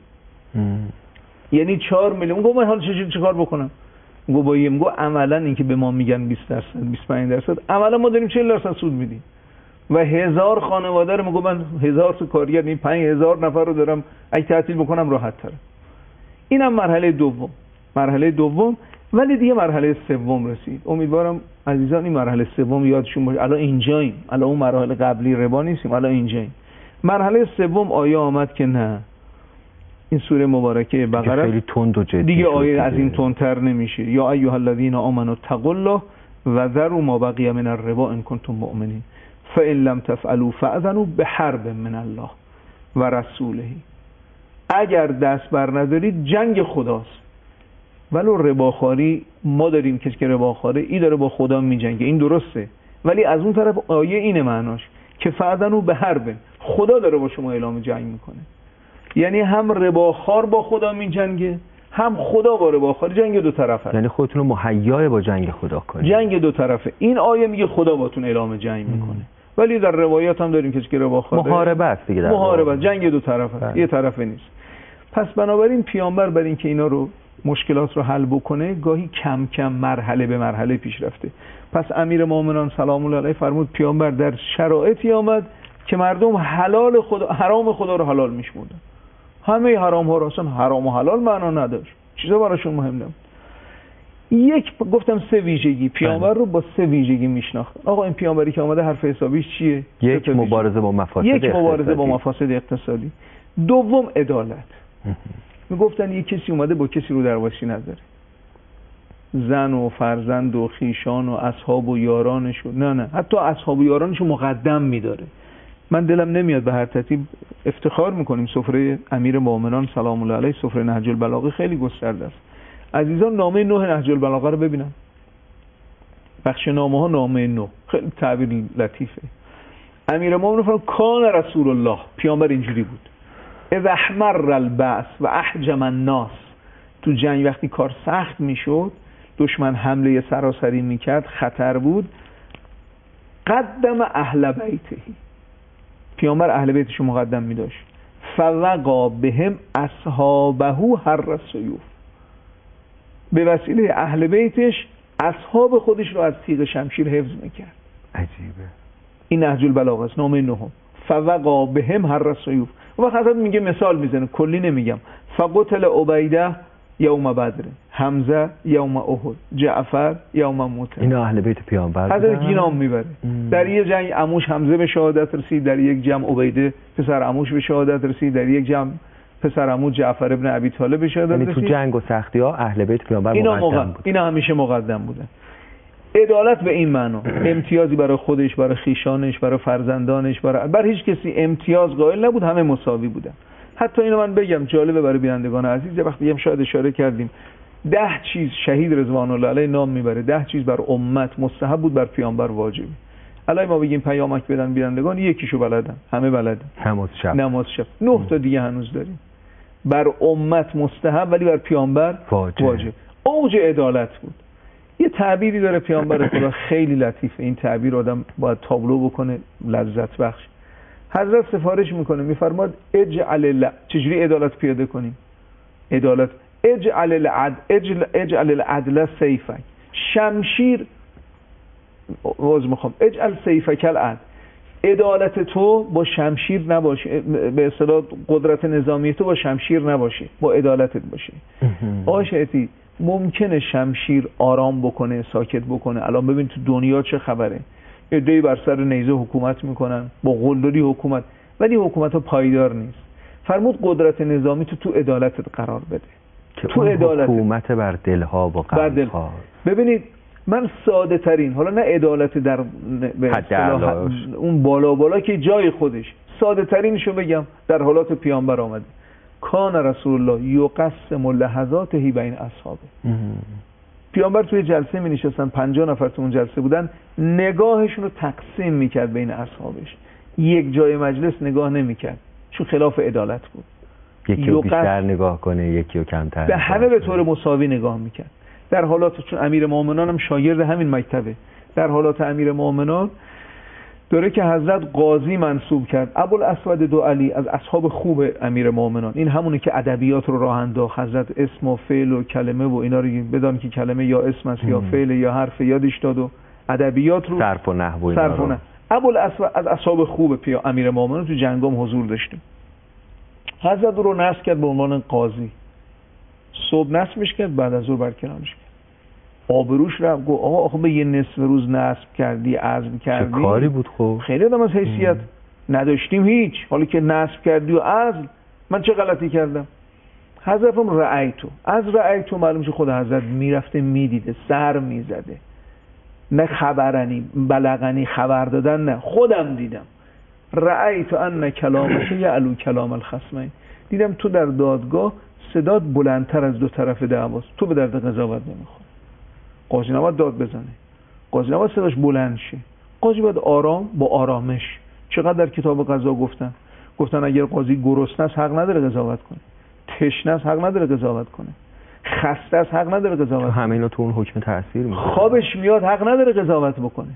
B: یعنی 4 میلیون. گفت من حالا چه کار بکنم؟ گفت عملا این که به ما میگن 20%، 25%، عملا ما داریم 40% سود میدیم و 1000 خانواده رو میگم من 1000 تا کارگر، یعنی 5000 نفر رو دارم اگه تعطیل بکنم راحت تره. اینم مرحله دوم. ولی دیگه مرحله سوم رسید. امیدوارم عزیزان این مرحله سوم یادشون باشه. الان اینجاییم، الان اون مراحل قبلی ربا نیستیم، الان اینجاییم. مرحله سوم آیه آمد که نه، این سوره مبارکه بقره خیلی تند و جدی دیگه آیه از این تندتر نمیشه. یا ایها الذین آمنوا اتقوا الله و ذروا ما بقی من الربا ان کنتم مؤمنین فان لم تفعلوا فاذنوا بحرب من الله و رسوله. اگر دست بر ندارید جنگ خداست. ولو رباخواری ما داریم که رباخواره ای داره با خدا میجنگه، این درسته. ولی از اون طرف آیه اینه معناش که فاذنوا بحرب، خدا داره با شما اعلام جنگ میکنه. یعنی هم رباخوار با خدا میجنگه، هم خدا با رباخوار. جنگ دو طرفه. یعنی خودتون رو مهیا با جنگ خدا کنید. جنگ دو طرفه. این آیه میگه خدا باتون اعلام جنگ میکنه. ولی در روایات هم داریم که رباخواره محاربه است دیگه. محاربه، جنگ دو طرفه، یه طرفه نیست. پس بنابراین پیامبر برای اینکه اینا رو مشکلات رو حل بکنه گاهی کم کم مرحله به مرحله پیش رفته. پس امیر مومنان سلام الله علیه فرمود پیامبر در شرایطی آمد که مردم حرام خدا رو حلال میشمردن. همه حرام ها اصلا حرام و حلال معنا نداشت، چیزا براشون مهم نبود. گفتم 3 ویژگی پیامبر رو با 3 ویژگی میشناختن. آقا این پیامبری که آمده حرف حسابیش چیه؟ یک مبارزه با مفاسد اقتصادی. دوم عدالت. میگفتن یک کسی اومده با کسی رو درواسی نداره، زن و فرزند و خیشان و اصحاب و یارانش، نه حتی اصحاب و یارانش رو مقدم میداره. من دلم نمیاد به هر ترتیب افتخار میکنیم سفره امیر مومنان سلام الله علیه، سفره نهج البلاغه خیلی گسترده است. عزیزان نامه 9 نهج البلاغه رو ببینن. بخش نامه ها نامه 9 خیلی تعبیر لطیفه. امیر مومنان فرمود کان رسول الله، پیامبر اینجوری بود، اذا احمر البأس و احجم الناس، تو جنگ وقتی کار سخت میشد، دشمن حمله سراسری میکرد، خطر بود، قدم اهل بیته، پیامبر اهل بیتش رو مقدم میداشت. فوقا بهم اصحابه هر السیوف، به وسیله اهل بیتش اصحاب خودش رو از تیغ شمشیر حفظ میکرد. عجیبه. این نهج البلاغه است، نامه 9. فوقا بهم هر السیوف. و حضرت میگه مثال میزنه، کلی نمیگم. فقتل عبیده یوم بدر، حمزه یوم احد، جعفر یوم موته. اینا اهل بیت پیامبر حضرت گینام میبره. در یک جنگ عموش حمزه به شهادت رسید، در یک جمع عبیده پسر عموش به شهادت رسید، در یک جمع پسر عمو جعفر ابن ابی طالب به شهادت رسید. یعنی تو جنگ و سختی ها اهل بیت پیامبر مقدم بود. اینا همیشه مقدم بودن. عدالت به این معنا، امتیازی برای خودش، برای خیشانش، برای فرزندانش، برای هیچ کسی امتیاز قائل نبود، همه مساوی بودن. حتی اینو من بگم جالبه برای بینندگان عزیز، وقتی هم شاید اشاره کردیم 10 چیز شهید رضوان الله علیه نام میبره، 10 چیز بر امت مستحب بود، بر پیامبر واجبی. الان ما بگیم پیامک بدن بینندگان، یکیشو بلدن، همه بلدن، نماز شب 9 تا دیگه هنوز داریم. بر امت مستحب ولی بر پیامبر واجب. اوج عدالت بود. یه تعبیری داره پیامبر خدا خیلی لطیفه، این تعبیر آدم باید تابلو بکنه، لذت بخش. حضرت سفارش میکنه، میفرماد چجوری عدالت پیاده کنیم؟ عدالت اجعل العدل سیفک، شمشیر اجعل سیفک العدل، عدالت تو با شمشیر نباشه، به اصطلاح قدرت نظامی تو با شمشیر نباشه، با عدالتت باشه. آقای شیعتی ممکنه شمشیر آرام بکنه، ساکت بکنه. الان ببین تو دنیا چه خبره، عده‌ای بر سر نیزه حکومت میکنن، با قلدری حکومت، ولی حکومت ها پایدار نیست. فرمود قدرت نظامی تو عدالتت قرار بده،
A: تو عدالت، حکومت بر دلها و قلبها.
B: ببینید من ساده ترین، حالا نه عدالت در اون بالا که جای خودش، ساده ترینشو بگم، در حالات پیامبر آمده کان رسول الله یقسم لحظاته بین اصحابه. پیامبر توی جلسه می نشستن، 50 نفر تو اون جلسه بودن، نگاهشون رو تقسیم میکرد بین اصحابش، یک جای مجلس نگاه نمیکرد چون خلاف عدالت بود.
A: یکی رو بیشتر نگاه کنه، یکی رو کمتر،
B: به همه به طور مساوی نگاه میکرد. در حالات، چون امیر مومنان هم شاگرد همین مکتبه، در حالات امیر مومنان داره که حضرت قاضی منصوب کرد، ابوالاسود دوعلی از اصحاب خوب امیر مومنان، این همونه که ادبیات رو راه انداخت، حضرت اسم و فعل و کلمه و اینا رو بدان که کلمه یا اسم است یا فعل یا حرف یادش داد و ادبیات رو
A: صرف و نحو
B: ابوالاسود از اصحاب خوب امیر مومنان تو جنگام حضور داشته. حضرت رو نصب کرد به عنوان قاضی، صبح نصبش کرد، بعد از ظهر برکنارش کرد. آبروش رفت، گفت آقا آخه به یه نصف روز نصب کردی، عزم کردی،
A: چه کاری بود؟ خب
B: خیلی آدم از حیثیت نداشتیم هیچ، حالا که نصب کردی و عزم، من چه غلطی کردم؟ حضرت هم رأیتو، از رأیتو معلوم شه خود حضرت میرفته میدیده، سر میزده، نه خبرنی بلغنی خبر دادن، نه خودم دیدم. رأیتو ان کلامک یعلو کلام الخصمین، دیدم تو در دادگاه صدات بلندتر از دو طرف دعواست، تو به درد قضاوت نمیخوری. قاضی نباید داد بزنه، قاضی نباید صداش بلند شه، قاضی باید آرام، با آرامش. چقدر در کتاب قضا گفتن اگر قاضی گرسنه است حق نداره قضاوت کنه، تشنه است حق نداره قضاوت کنه، خسته است حق نداره قضاوت کنه.
A: همه اینا تو اون حکم تاثیر میذاره.
B: خوابش میاد حق نداره قضاوت بکنه،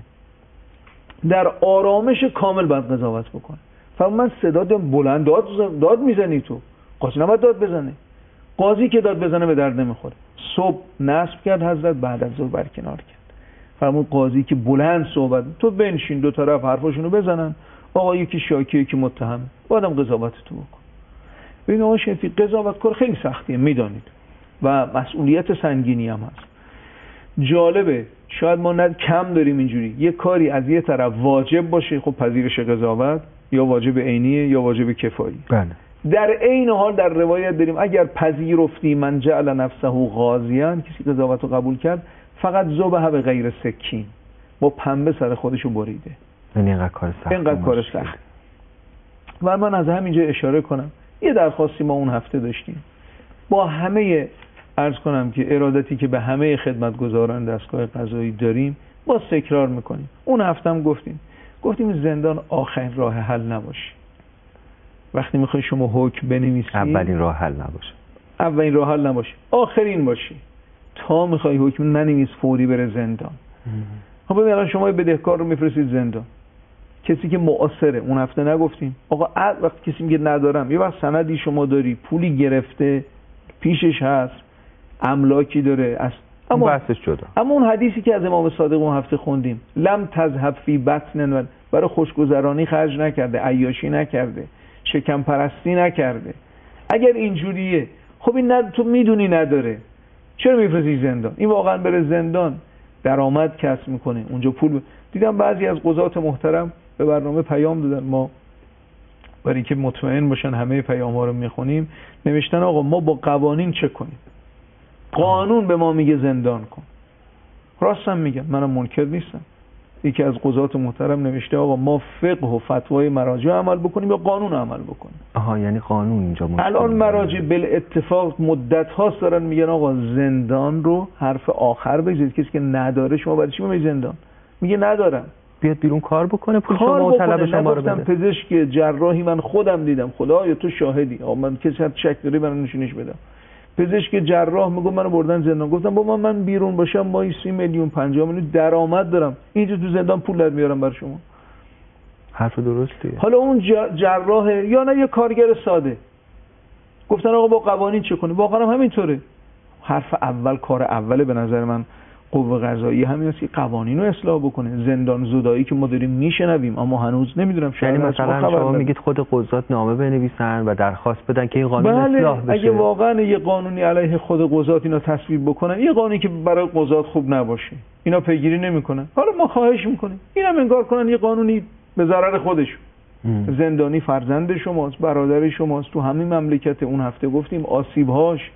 B: در آرامش کامل باید قضاوت بکنه. فهم من صدا بلند داد میزنی، تو قاضی نباید داد بزنه. قاضی که داد بزنه به درد نمیخوره. صبح نصب کرد حضرت، بعد از ظهر برکنار کرد. فرمود قاضی که بلند صحبت، تو بنشین دو طرف حرفاشونو بزنن، آقا یکی شاکی یکی متهم، بعدم قضاوت تو بکن. ببین آقا شفیع، قضاوت کار خیلی سختیه میدانید و مسئولیت سنگینی هم هست. جالبه شاید ما کم داریم اینجوری یه کاری از یه طرف واجب باشه، خب پذیرش قضاوت، یا واجب عینیه یا واجب کفایی.
A: بله.
B: در عین حال در روایت داریم اگر پذیرفتی من جعل نفسه قاضیاً، کسی قضاوت رو قبول کرد، فقط ذبح به غیر سکین، با پنبه سر خودشو بریده.
A: یعنی اینقدر کار سخت.
B: اینقدر کار سخت. و من از همینجا اشاره کنم یه درخواستی ما اون هفته داشتیم، با همه عرض کنم که ارادتی که به همه خدمتگزاران دستگاه قضایی داریم، باز تکرار میکنیم. اون هفته هم گفتیم زندان آخرین راه حل نباشه. وقتی میخوای شما حکم بنویسی،
A: اولین راه حل نباشه، آخرین باشه. تا میخوای حکم ننویس فوری بره زندان. خب ببین الان شما بدهکار رو میفرستید زندان، کسی که معاصره، اون هفته نگفتیم آقا وقتی کسی میگه ندارم، یه وقت سندی شما داری، پولی گرفته پیشش هست، املاکی داره، اما بحثش جدا.
B: اما اون حدیثی که از امام صادق اون هفته خوندیم، لم تذهب فی بطن، برای خوشگذرانی خرج نکرده، عیاشی نکرده، شکم پرستی نکرده. اگر اینجوریه، خب این تو میدونی نداره، چرا میفرستی زندان؟ این واقعا بره زندان درآمد کسب میکنه، اونجا پول دیدم بعضی از قضات محترم به برنامه پیام دادن، ما برای اینکه مطمئن باشن همه پیام ها رو میخونیم، نوشتن آقا ما با قوانین چه کنیم؟ قانون به ما میگه زندان کن. راستم میگم، منم منکر نیستم. یکی از قضات محترم نوشته آقا ما فقه و فتوای مراجع عمل بکنیم یا قانون عمل بکنیم.
A: یعنی قانون اینجا مشکل.
B: الان مراجع بالاتفاق مدت هاست دارن میگن آقا زندان رو حرف آخر بگذارید، کسی که نداره شما برای چی میگی زندان؟ میگه ندارم.
A: بیاد بیرون کار بکنه، پول شما و طلب شما رو بده.
B: پزشک جراحی من خودم دیدم، خدایا تو شاهدی، من کسی شک داری من نشونش بدم. پزشک جراح میگه منو بردن زندان. گفتم بابا من بیرون باشم ما 30 میلیون 50 میلیون درآمد دارم، اینجا تو زندان پول در میارم برای شما.
A: حرف درستیه.
B: حالا اون جراح یا نه یه کارگر ساده، گفتن آقا با قوانین چه کنیم، واقعا هم همینطوره. حرف اول، کار اوله به نظر من قوه قضاییه همین است که قوانین رو اصلاح بکنه. زندان زدایی که ما داریم میشنویم اما هنوز نمیدونم
A: یعنی مثلا شما میگید خود قضات نامه بنویسن و درخواست بدن که این قانون اصلاح بشه.
B: اگه واقعا یه قانونی علیه خود قضات اینا تصویب بکنن، یه قانونی که برای قضات خوب نباشه اینا پیگیری نمیکنن، حالا ما خواهش میکنیم اینا انگار کنن یه قانونی به ضرر خودشون. زندانی فرزند شماست، برادر شماست، تو همین مملکت. اون هفته گفتیم آسیب‌هاش.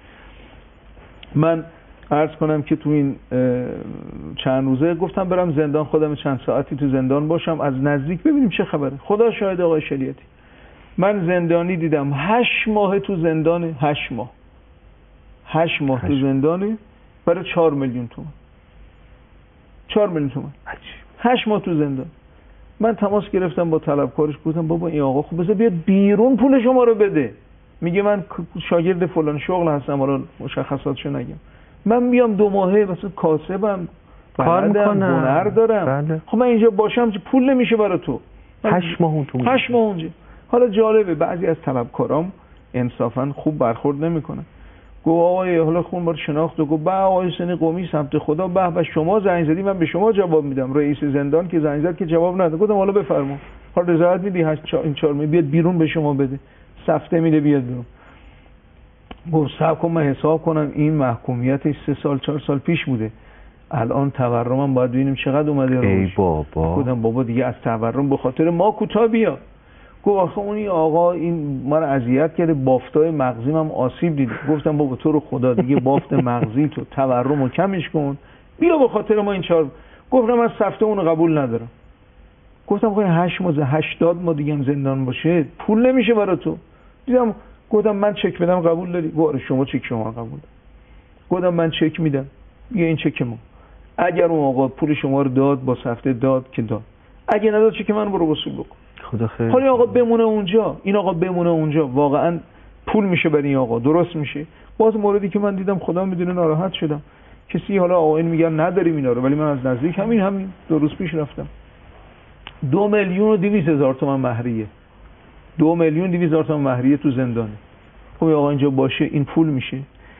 B: من عرض کنم که تو این چند روزه گفتم برم زندان، خودم چند ساعتی تو زندان باشم، از نزدیک ببینیم چه خبره. خدا شاهد آقای شریعتی، من زندانی دیدم 8 ماه تو زندانه، 8 ماه تو زندانه برای 4 میلیون تومان. 4 میلیون تومان 8 ماه تو زندان. من تماس گرفتم با طلبکارش، گفتم بابا این آقا خب بذار بیاد بیرون پول شما رو بده. میگه من شاگرد فلان شغل هستم، حالا مشخصاتشو نگم، من بیام 2 ماهه مثلا کاسبم،
A: کار میکنم،
B: هنر دارم.
A: بله.
B: خب من اینجا باشم چه پول نمیشه برای تو.
A: 8 ماه تو
B: 8 ماه اونجا. حالا جالبه بعضی از طلبکارام انصافا خوب برخورد نمیکنن. گفت آقای حالا خون بار شناخت و گفت با آقای حسین قمی سمت خدا، به شما زنگ زدی من به شما جواب میدم. رئیس زندان که زنگ زد که جواب نداد. گفتم حالا بفرما، حالا رضایت میدی این 4 می بیاد بیرون به شما بده، سفته میده بیاد بیرون. گفت صبر کن من حساب کنم، این محکومیتش 3 سال 4 سال پیش بوده، الان تورمم باید ببینیم چقدر اومده روش.
A: ای بابا.
B: گفتم بابا دیگه از تورم به خاطر ما کوتاه بیا. گفت آخه اون آقا این ما رو اذیت کرده، بافتای مغزیم هم آسیب دیده. گفتم بابا تو رو خدا دیگه بافت مغزی تو تورمو کمش کن، بیا به خاطر ما این 4. گفتم من سفته اون قبول ندارم. گفتم آقا 80 ما دیگه هم زندان باشه پول نمیشه برای تو. دیدم گفتم من چک بدم قبول داری؟ گفت شما چک شما قبول. گفتم من چک میدم، بیا این چک ما. اگر اون آقا پول شما رو داد با سفته داد که داد، اگه نداد چک من برو وصول بکن.
A: خدا خیر.
B: حالا آقا بمونه اونجا، این آقا بمونه اونجا، واقعا پول میشه برای این آقا، درست میشه. باز موردی که من دیدم خدا میدونه ناراحت شدم، کسی حالا آقایون میگن نداریم اینا رو، ولی من از نزدیک همین 2 روز پیش رفتم. 2,200,000 تومان مهریه، 2,200,000 تومان مهریه تو زندانه. خب آقا اینجا باشه این پول میشه.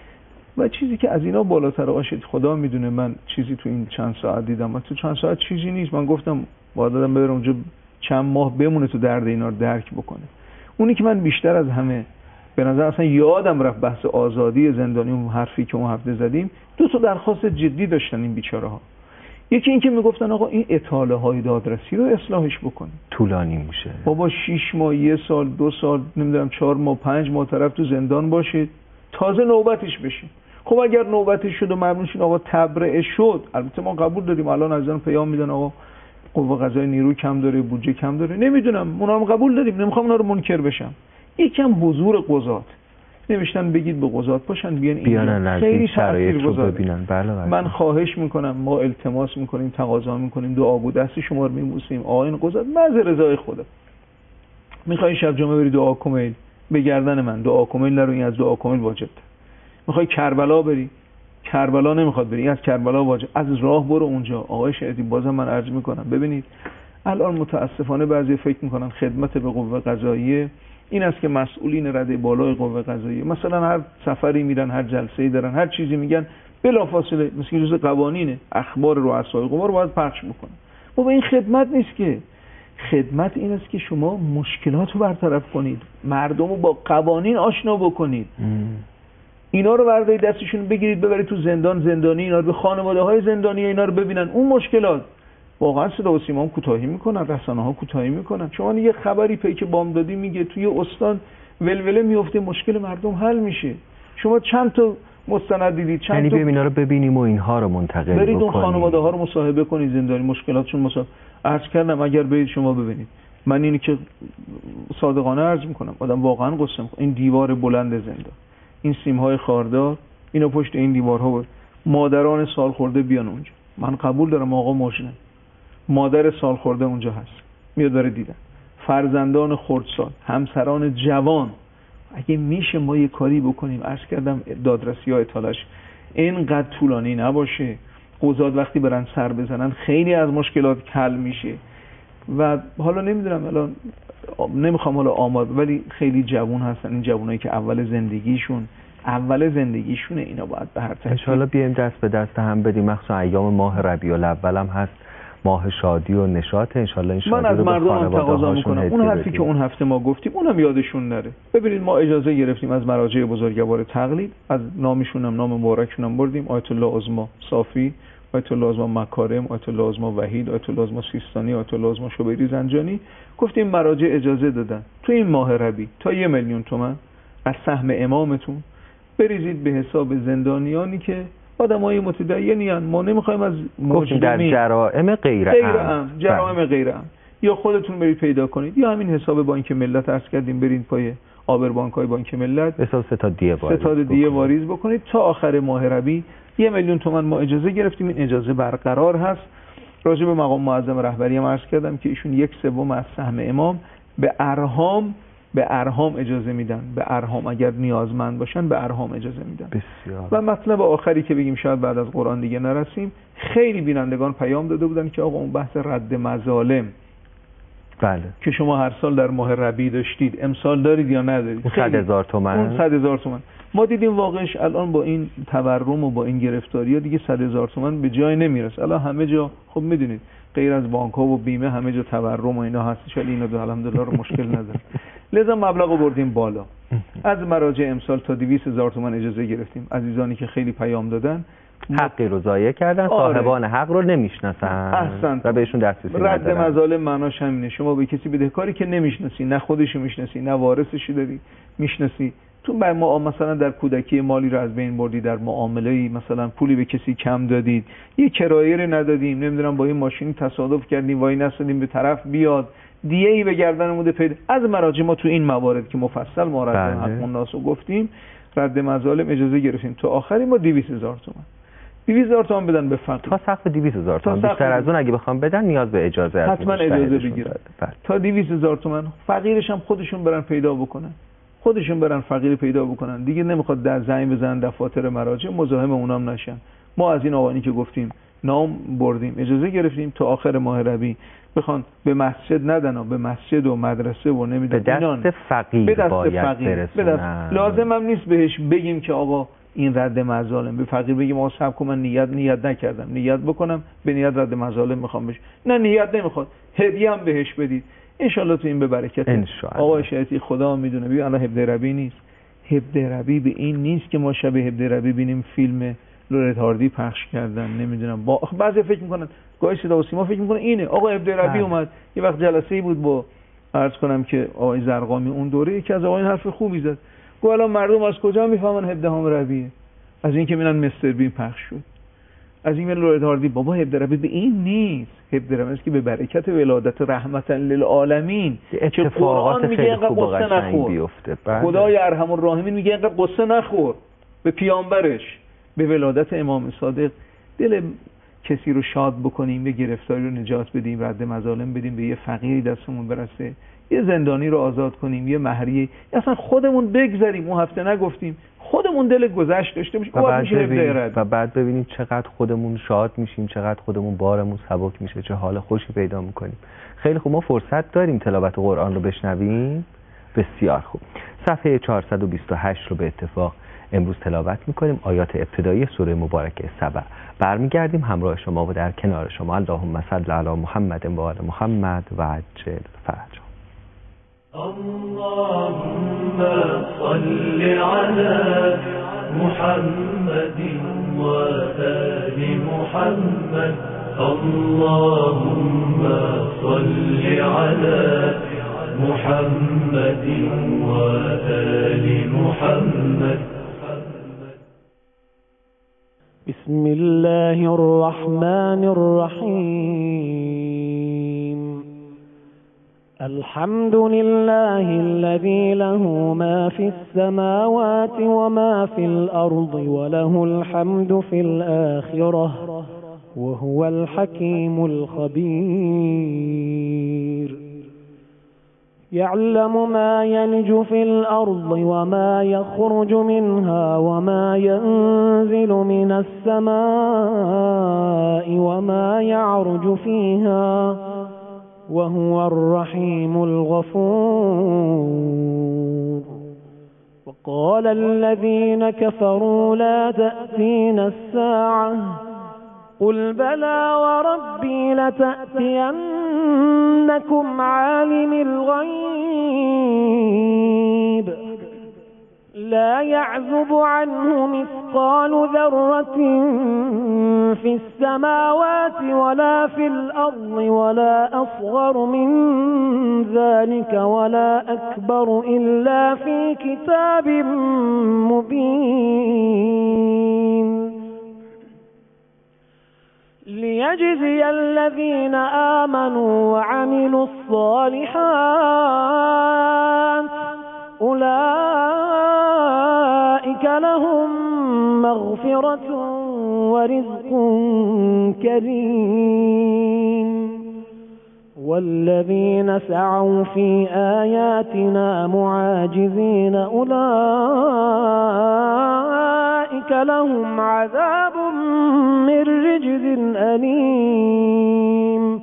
B: و چیزی که از اینا بالاتر آشه خدا میدونه. من چیزی تو این چند ساعت دیدم، تو چند ساعت چیزی نیست. من گفتم باید آدم بره اونجا چند ماه بمونه تو درد اینا رو درک بکنه. اونی که من بیشتر از همه به نظر اصلا یادم رفت بحث آزادی زندانی، اون حرفی که اون هفته زدیم، 2 تا درخواست جدی داشتن این بیچاره ها. یکی این که میگفتن آقا این اطاله های دادرسی رو اصلاحش بکنه،
A: طولانی میشه
B: بابا 6 ماه 1 سال 2 سال نمیدونم 4 ماه 5 ماه طرف تو زندان باشه تازه نوبتش بشه. خب اگر نوبتش شد و ممنون شد آقا تبرئه شد، البته ما قبول داریم، الان از اون پیام میدن آقا قوه قضاییه نیرو کم داره، بودجه کم داره، نمیدونم، اونا هم قبول داریم، نمیخوام اونا رو منکر بشم. یکم حضور قضات نمیشتن بگید به قضات باشن بیان خیلی شرایط رو ببینن. بله. من خواهش میکنم، ما التماس میکنیم، تقاضا میکنیم، دعا بود دست شما رو میبوسیم، آقایون قضات محض رضای خدا میخوای شب جمعه بری دعا کمیل به گردن من دعا کمیل نرو، این از دعا کمیل واجب. میخوای کربلا بری، کربلا نمیخواد بری، از کربلا واجب، از راه برو اونجا. آقای شریعتی بازم من عرض میکنم ببینید الان متاسفانه بعضی فکر میکنن خدمت به قوه قضاییه این است که مسئولین رده بالای قوه قضاییه مثلا هر سفری میرن، هر جلسه‌ای دارن، هر چیزی میگن بلافاصله مثل روز قوانینه اخبار رؤسای قوا رو باید پخش بکنن. بابا این خدمت نیست که. خدمت این است که شما مشکلات رو برطرف کنید، مردم رو با قوانین آشنا بکنید. اینا رو بردارید دستشون بگیرید ببرید تو زندان، زندانی اینا رو به خانواده‌های زندانی اینا رو ببینن. اون مشکلات واقعا صدا و سیما هم کوتاهی میکنن، رسانه‌ها کوتاهی میکنن. شما یه خبری پیک بامدادی میگه توی استان ولوله میفته، مشکل مردم حل میشه. شما چند تا مستند دیدید؟
A: یعنی بریم اینا رو ببینیم و اینها رو منتقل بکنیم،
B: برید اون خانواده‌ها رو مصاحبه کنید، زندانی مشکلاتشون مصاحبه. عرض کردم اگر برید شما ببینید، من اینی که صادقانه عرض میکنم آدم واقعا قصه می‌خوره. این دیوار بلند زندان، این سیم‌های خاردار، اینا پشت این دیوارها بود. مادران سال خورده بیان اونجا. من قبول دارم آقا ماشینه، مادر سالخورده اونجا هست، میاد داره دیدن، فرزندان خردسال، همسران جوان. اگه میشه ما یه کاری بکنیم، عرض کردم دادرسی ها اطالش اینقدر طولانی نباشه، قضات وقتی برن سر بزنن خیلی از مشکلات حل میشه. و حالا نمیدونم، الان نمیخوام حالا آماد، ولی خیلی جوان هستن این جوانایی که اول زندگیشونه، اینا باید به هر ترتیب
A: ان شاءالله بیایم دست به دست هم بدیم، مخصوصا ایام ماه ربیع الاول هم هست، ماه شادی و نشاط. ان شاءالله این شادی
B: من از
A: رو به
B: مردم تقاضا میکنم اون حرفی
A: بدیم.
B: که اون هفته ما گفتیم اونم یادشون نره. ببینید ما اجازه گرفتیم از مراجع بزرگوار تقلید، از نامشون هم نام مبارکشون هم بردیم، آیت الله عظما صافی، آیت الله عظما مکارم، آیت الله عظما وحید، آیت الله عظما سیستانی، آیت الله عظما شبیری زنجانی. گفتیم مراجع اجازه دادن تو این ماه ربیع تا 1 میلیون تومان از سهم امامتون بریزید به حساب زندانیانی که آدمای متدینی، ما نمیخوایم از
A: گفتیم در جرائم غیر امن،
B: جرائم غیر امن، یا خودتون برید پیدا کنید یا همین حساب بانک ملت عرض کردیم برید پای آبربانک‌های بانک ملت
A: حساب ستاد
B: دیه واریز بکنید تا آخر ماه ربیع 1 میلیون تومان ما اجازه گرفتیم. این اجازه برقرار هست. راجع به مقام معظم رهبری هم عرض کردم که ایشون 1/3 از سهم امام به ارهام اجازه میدن، به ارهام اگر نیازمند باشن به ارهام اجازه میدن.
A: بسیار.
B: و مطلب آخری که بگیم شاید بعد از قرآن دیگه نرسیم، خیلی بینندگان پیام داده بودن که آقا اون بحث رد مظالم
A: بله
B: که شما هر سال در ماه ربیع داشتید امسال دارید یا ندارید،
A: 100,000 تومان،
B: اون 100,000 تومان ما دیدیم واقعش الان با این تورم و با این گرفتاری ها دیگه 100,000 تومان به جای نمیرسه. الان همه جا خب میدونید غیر از بانک ها و بیمه همه جا تورم و اینا هست، شاید اینا الحمدلله رو مشکل نداره. لذا مبلغو بردیم بالا. از مراجع امسال تا 200,000 تومان اجازه گرفتیم. عزیزانی که خیلی پیام دادن
A: حقی رو ضایع کردن، صاحبان حق رو نمیشناسن و بهشون دسترسی ندارن.
B: رد مظالم معناش همینه، شما به کسی بدهکاری که نمیشناسی، نه خودشو میشناسی نه وارثشو داری میشناسی، تو ما مثلا در کودکی مالی رو از بین بردی، در معامله‌ای مثلا پولی به کسی کم دادید، یه کرایه رو ندادیم، نمیدونم با این ماشین تصادف کردیم وای نستادیم به طرف بیاد دیه‌ای به گردنمون پیدا. از مراجع ما تو این موارد که مفصل ما رد حق الناس رو گفتیم، رد مظالم اجازه گرفتیم تا آخری ما 200,000 تومان 200,000 تومان بدن به فقیر
A: تا سقف 200,000 تومان. بیشتر از اون اگه بخوام بدن نیاز به اجازه هست،
B: حتما اجازه بگیرن تا 200,000 تومان. فقیرش هم خودشون برن پیدا بکنن، خودشون برن فقیر پیدا بکنن، دیگه نمیخواد در زنگ بزنن دفاتر مراجع مزاحم اونام نشن. ما از این آقایانی که گفتیم نام بردیم اجازه گرفتیم تا آخر ماه ربیع بخوان به مسجد ندن، به مسجد و مدرسه و نمیدونم
A: به دست فقیر باید برسونن.
B: لازم هم نیست بهش بگیم که آقا این رد مظالم، به فقیر بگیم آقا صبر کن من نیت نکردم، نیت بکنم به نیت رد مظالم میخوام بشه، نه نیت نمیخواد، هدیه هم بهش بدید انشالله تو این به برکت آقا شریعتی خدا میدونه. ببین الان 17 ربیع نیست، 17 ربیع به این نیست که ما شب 17 ربیع ببینیم فیلم لورد هاردی پخش کردن، نمیدونم با بعضی فکر میکنن گاهی صدا و سیما فکر میکنن اینه آقا 17 ربیع اومد. یه وقت جلسه‌ای بود با عرض کنم که آقای زرقامی اون دوره یکی از آقایان حرف خوبی زد، گفت الان مردم از کجا میفهمن 17 ربیع؟ از این که میرن مستر بین پخش شد، از این لورد هاردی. بابا 17 ربیع به این نیست، 17 ربیع است که به برکت ولادت رحمتا للعالمین که قرآن میگه اینقدر قصه نخور، خدای ارحم الراحمین میگه اینقدر قصه نخور به پیامبرش، به ولادت امام صادق. دل کسی رو شاد بکنیم، یه گرفتاری رو نجات بدیم، رد مظالم بدیم، به یه فقیری دستمون برسه، یه زندانی رو آزاد کنیم، یه مهریه، اصلا خودمون بگذریم. اون هفته نگفتیم خودمون دل گذشت داشته باشیم
A: و بعد ببینیم چقدر خودمون شاد میشیم، چقدر خودمون بارمون سبک میشه، چه حال خوشی پیدا میکنیم. خیلی خوب، ما فرصت داریم تلاوت قرآن رو بشنویم. بسیار خوب، صفحه 428 رو به اتفاق امروز تلاوت میکنیم، آیات ابتدایی سوره مبارکه سبع. برمیگردیم همراه شما و در کنار شما. اللهم صل علی محمد و آل محمد و عجل فرجهم.
C: اللهم صل على محمد وآل محمد. اللهم صل على محمد وآل محمد.
D: بسم الله الرحمن الرحيم. الحمد لله الذي له ما في السماوات وما في الأرض وله الحمد في الآخرة وهو الحكيم الخبير يعلم ما يلج في الأرض وما يخرج منها وما ينزل من السماء وما يعرج فيها وهو الرحيم الغفور وقال الذين كفروا لا تأتينا الساعة قل بلى وربي لتأتينكم عالم الغيب لا يعزب عنه مثقال ذرة في السماوات ولا في الأرض ولا أصغر من ذلك ولا أكبر إلا في كتاب مبين ليجزي الذين آمنوا وعملوا الصالحات أولئك لهم مغفرة ورزق كريم والذين سعوا في آياتنا معاجزين أولئك لهم عذاب من رجز أليم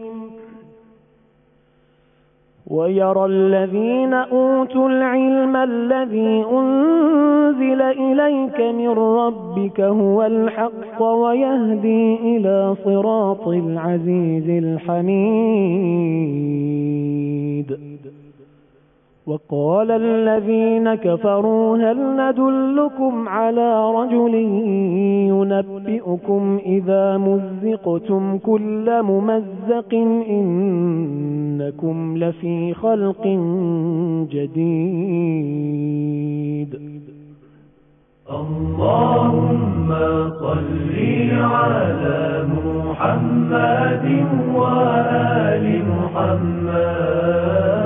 D: ويرى الذين أوتوا العلم الذي أنزل إليك من ربك هو الحق ويهدي إلى صراط العزيز الحميد وقال الذين كفروا هل ندلكم على رجل ينبئكم إذا مزقتم كل ممزق إنكم لفي خلق جديد
C: اللهم صل على محمد وآل محمد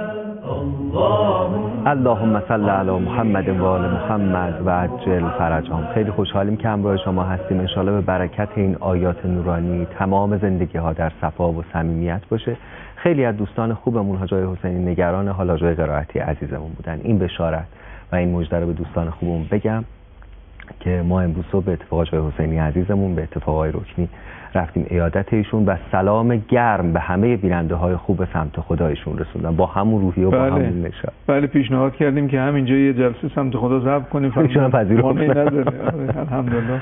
A: اللهم صل علی محمد و آل محمد و عجل فرجهم. خیلی خوشحالیم که همراه شما هستیم. انشالله به برکت این آیات نورانی تمام زندگی ها در صفا و صمیمیت باشه. خیلی از دوستان خوبمون حاج آقای حسینی نگران حال حاج آقای قرائتی عزیزمون بودن. این بشارت و این مژده رو به دوستان خوبمون بگم که ما امروز صبح به اتفاق آقای حسینی عزیزمون به اتفاق آقای رکنی رفتیم عیادت ایشون و سلام گرم به همه بیننده های خوب سمت خدایشون رسوندن با همون روحیه و با همون نشاط.
B: بله پیشنهاد کردیم که همینجا یه جلسه سمت خدا ضبط کنیم.
A: ایشون پذیرفتن.
B: الحمدلله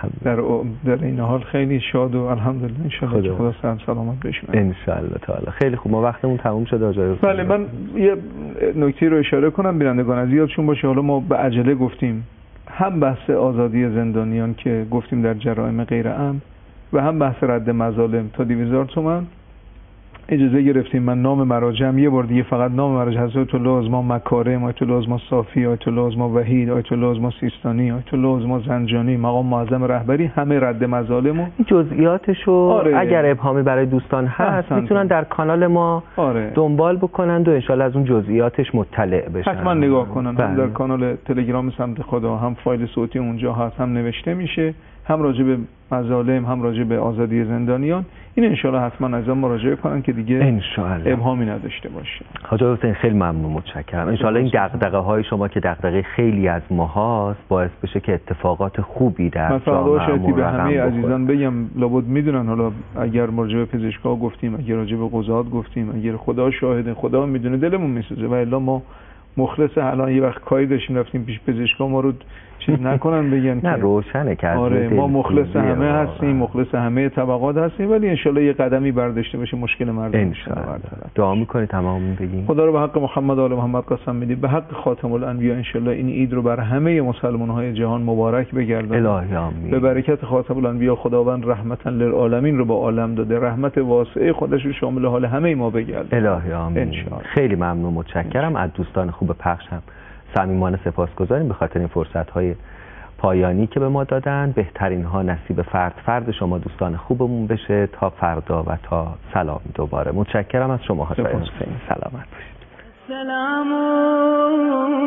B: در این حال خیلی شاد و الحمدلله ان شاء الله خدا صحت سلامت بشونه
A: ان شاء الله تعالی. خیلی خوب ما وقتمون تموم شد آقای.
B: بله من یه نکته رو اشاره کنم بینندگان از یادشون باشه. حالا ما به عجله گفتیم هم بحث آزادی زندانیان که گفتیم در جرائم غیر عمد و هم بحث رد مظالم تا 200,000 تومان اجازه گرفتیم. من نام مراجعم یه بار دیگه فقط نام مراجع حضرت الله عظما مکارم، آیت الله عظما صافی، آیت الله عظما وحید، آیت الله عظما سیستانی، آیت الله عظما زنجانی، مقام معظم رهبری، همه رد مظالم. این
A: جزئیاتشو اگر ابهامی برای دوستان هست میتونن در کانال ما دنبال بکنند و انشالله از اون جزئیاتش مطلع بشن.
B: حتما نگاه کنن. هم در کانال تلگرام سمت خدا هم فایل صوتی اونجا هست، هم نوشته میشه، هم راجع به مظالم هم راجع به آزادی زندانیان. این انشالله حتما از مراجعه کنن که دیگه انشالله ابهامی نداشته باشه.
A: حاج حسین خیلی ممنون، متشکرم. انشالله این دغدغه های شما که دغدغه خیلی از ما هاست باعث بشه که اتفاقات خوبی در
B: جامعه به همه عزیزان بگم لابد میدونن. حالا اگر مراجعه پزشکا گفتیم، اگر راجع به قضات گفتیم، اگر خدا شاهده، خدا میدونه دلمون میسوزه و الا ما مخلص الان یه وقت کاری داشتیم رفتیم پیش پزشکا ما رو چیز نکنن بگن
A: نه روشنه که
B: ما مخلص همه هستیم، مخلص همه طبقات هستیم، ولی انشالله یه قدمی برداشته بشه مشکل مردم
A: انشالله. دعا میکنید تمام بگیم
B: خدا رو به حق محمد و آل محمد قسم میدیم به حق خاتم الانبیا انشالله این عید رو بر همه مسلمان‌های جهان مبارک بگردونه.
A: الهی آمین.
B: به برکت خاتم الانبیا خداوند رحمتا للعالمین رو با عالم داده، رحمت واسعه خودش رو شامل حال همه ما بگردونه.
A: الهی آمین. خیلی ممنون، متشکرم. از دوستان خوب پخش هم صمیمانه سپاسگزاریم به خاطر این فرصت‌های پایانی که به ما دادن. بهترین ها نصیب فرد شما دوستان خوبمون بشه تا فردا و تا سلام دوباره. متشکرم از شما حاج حسینی. سلامت باشید.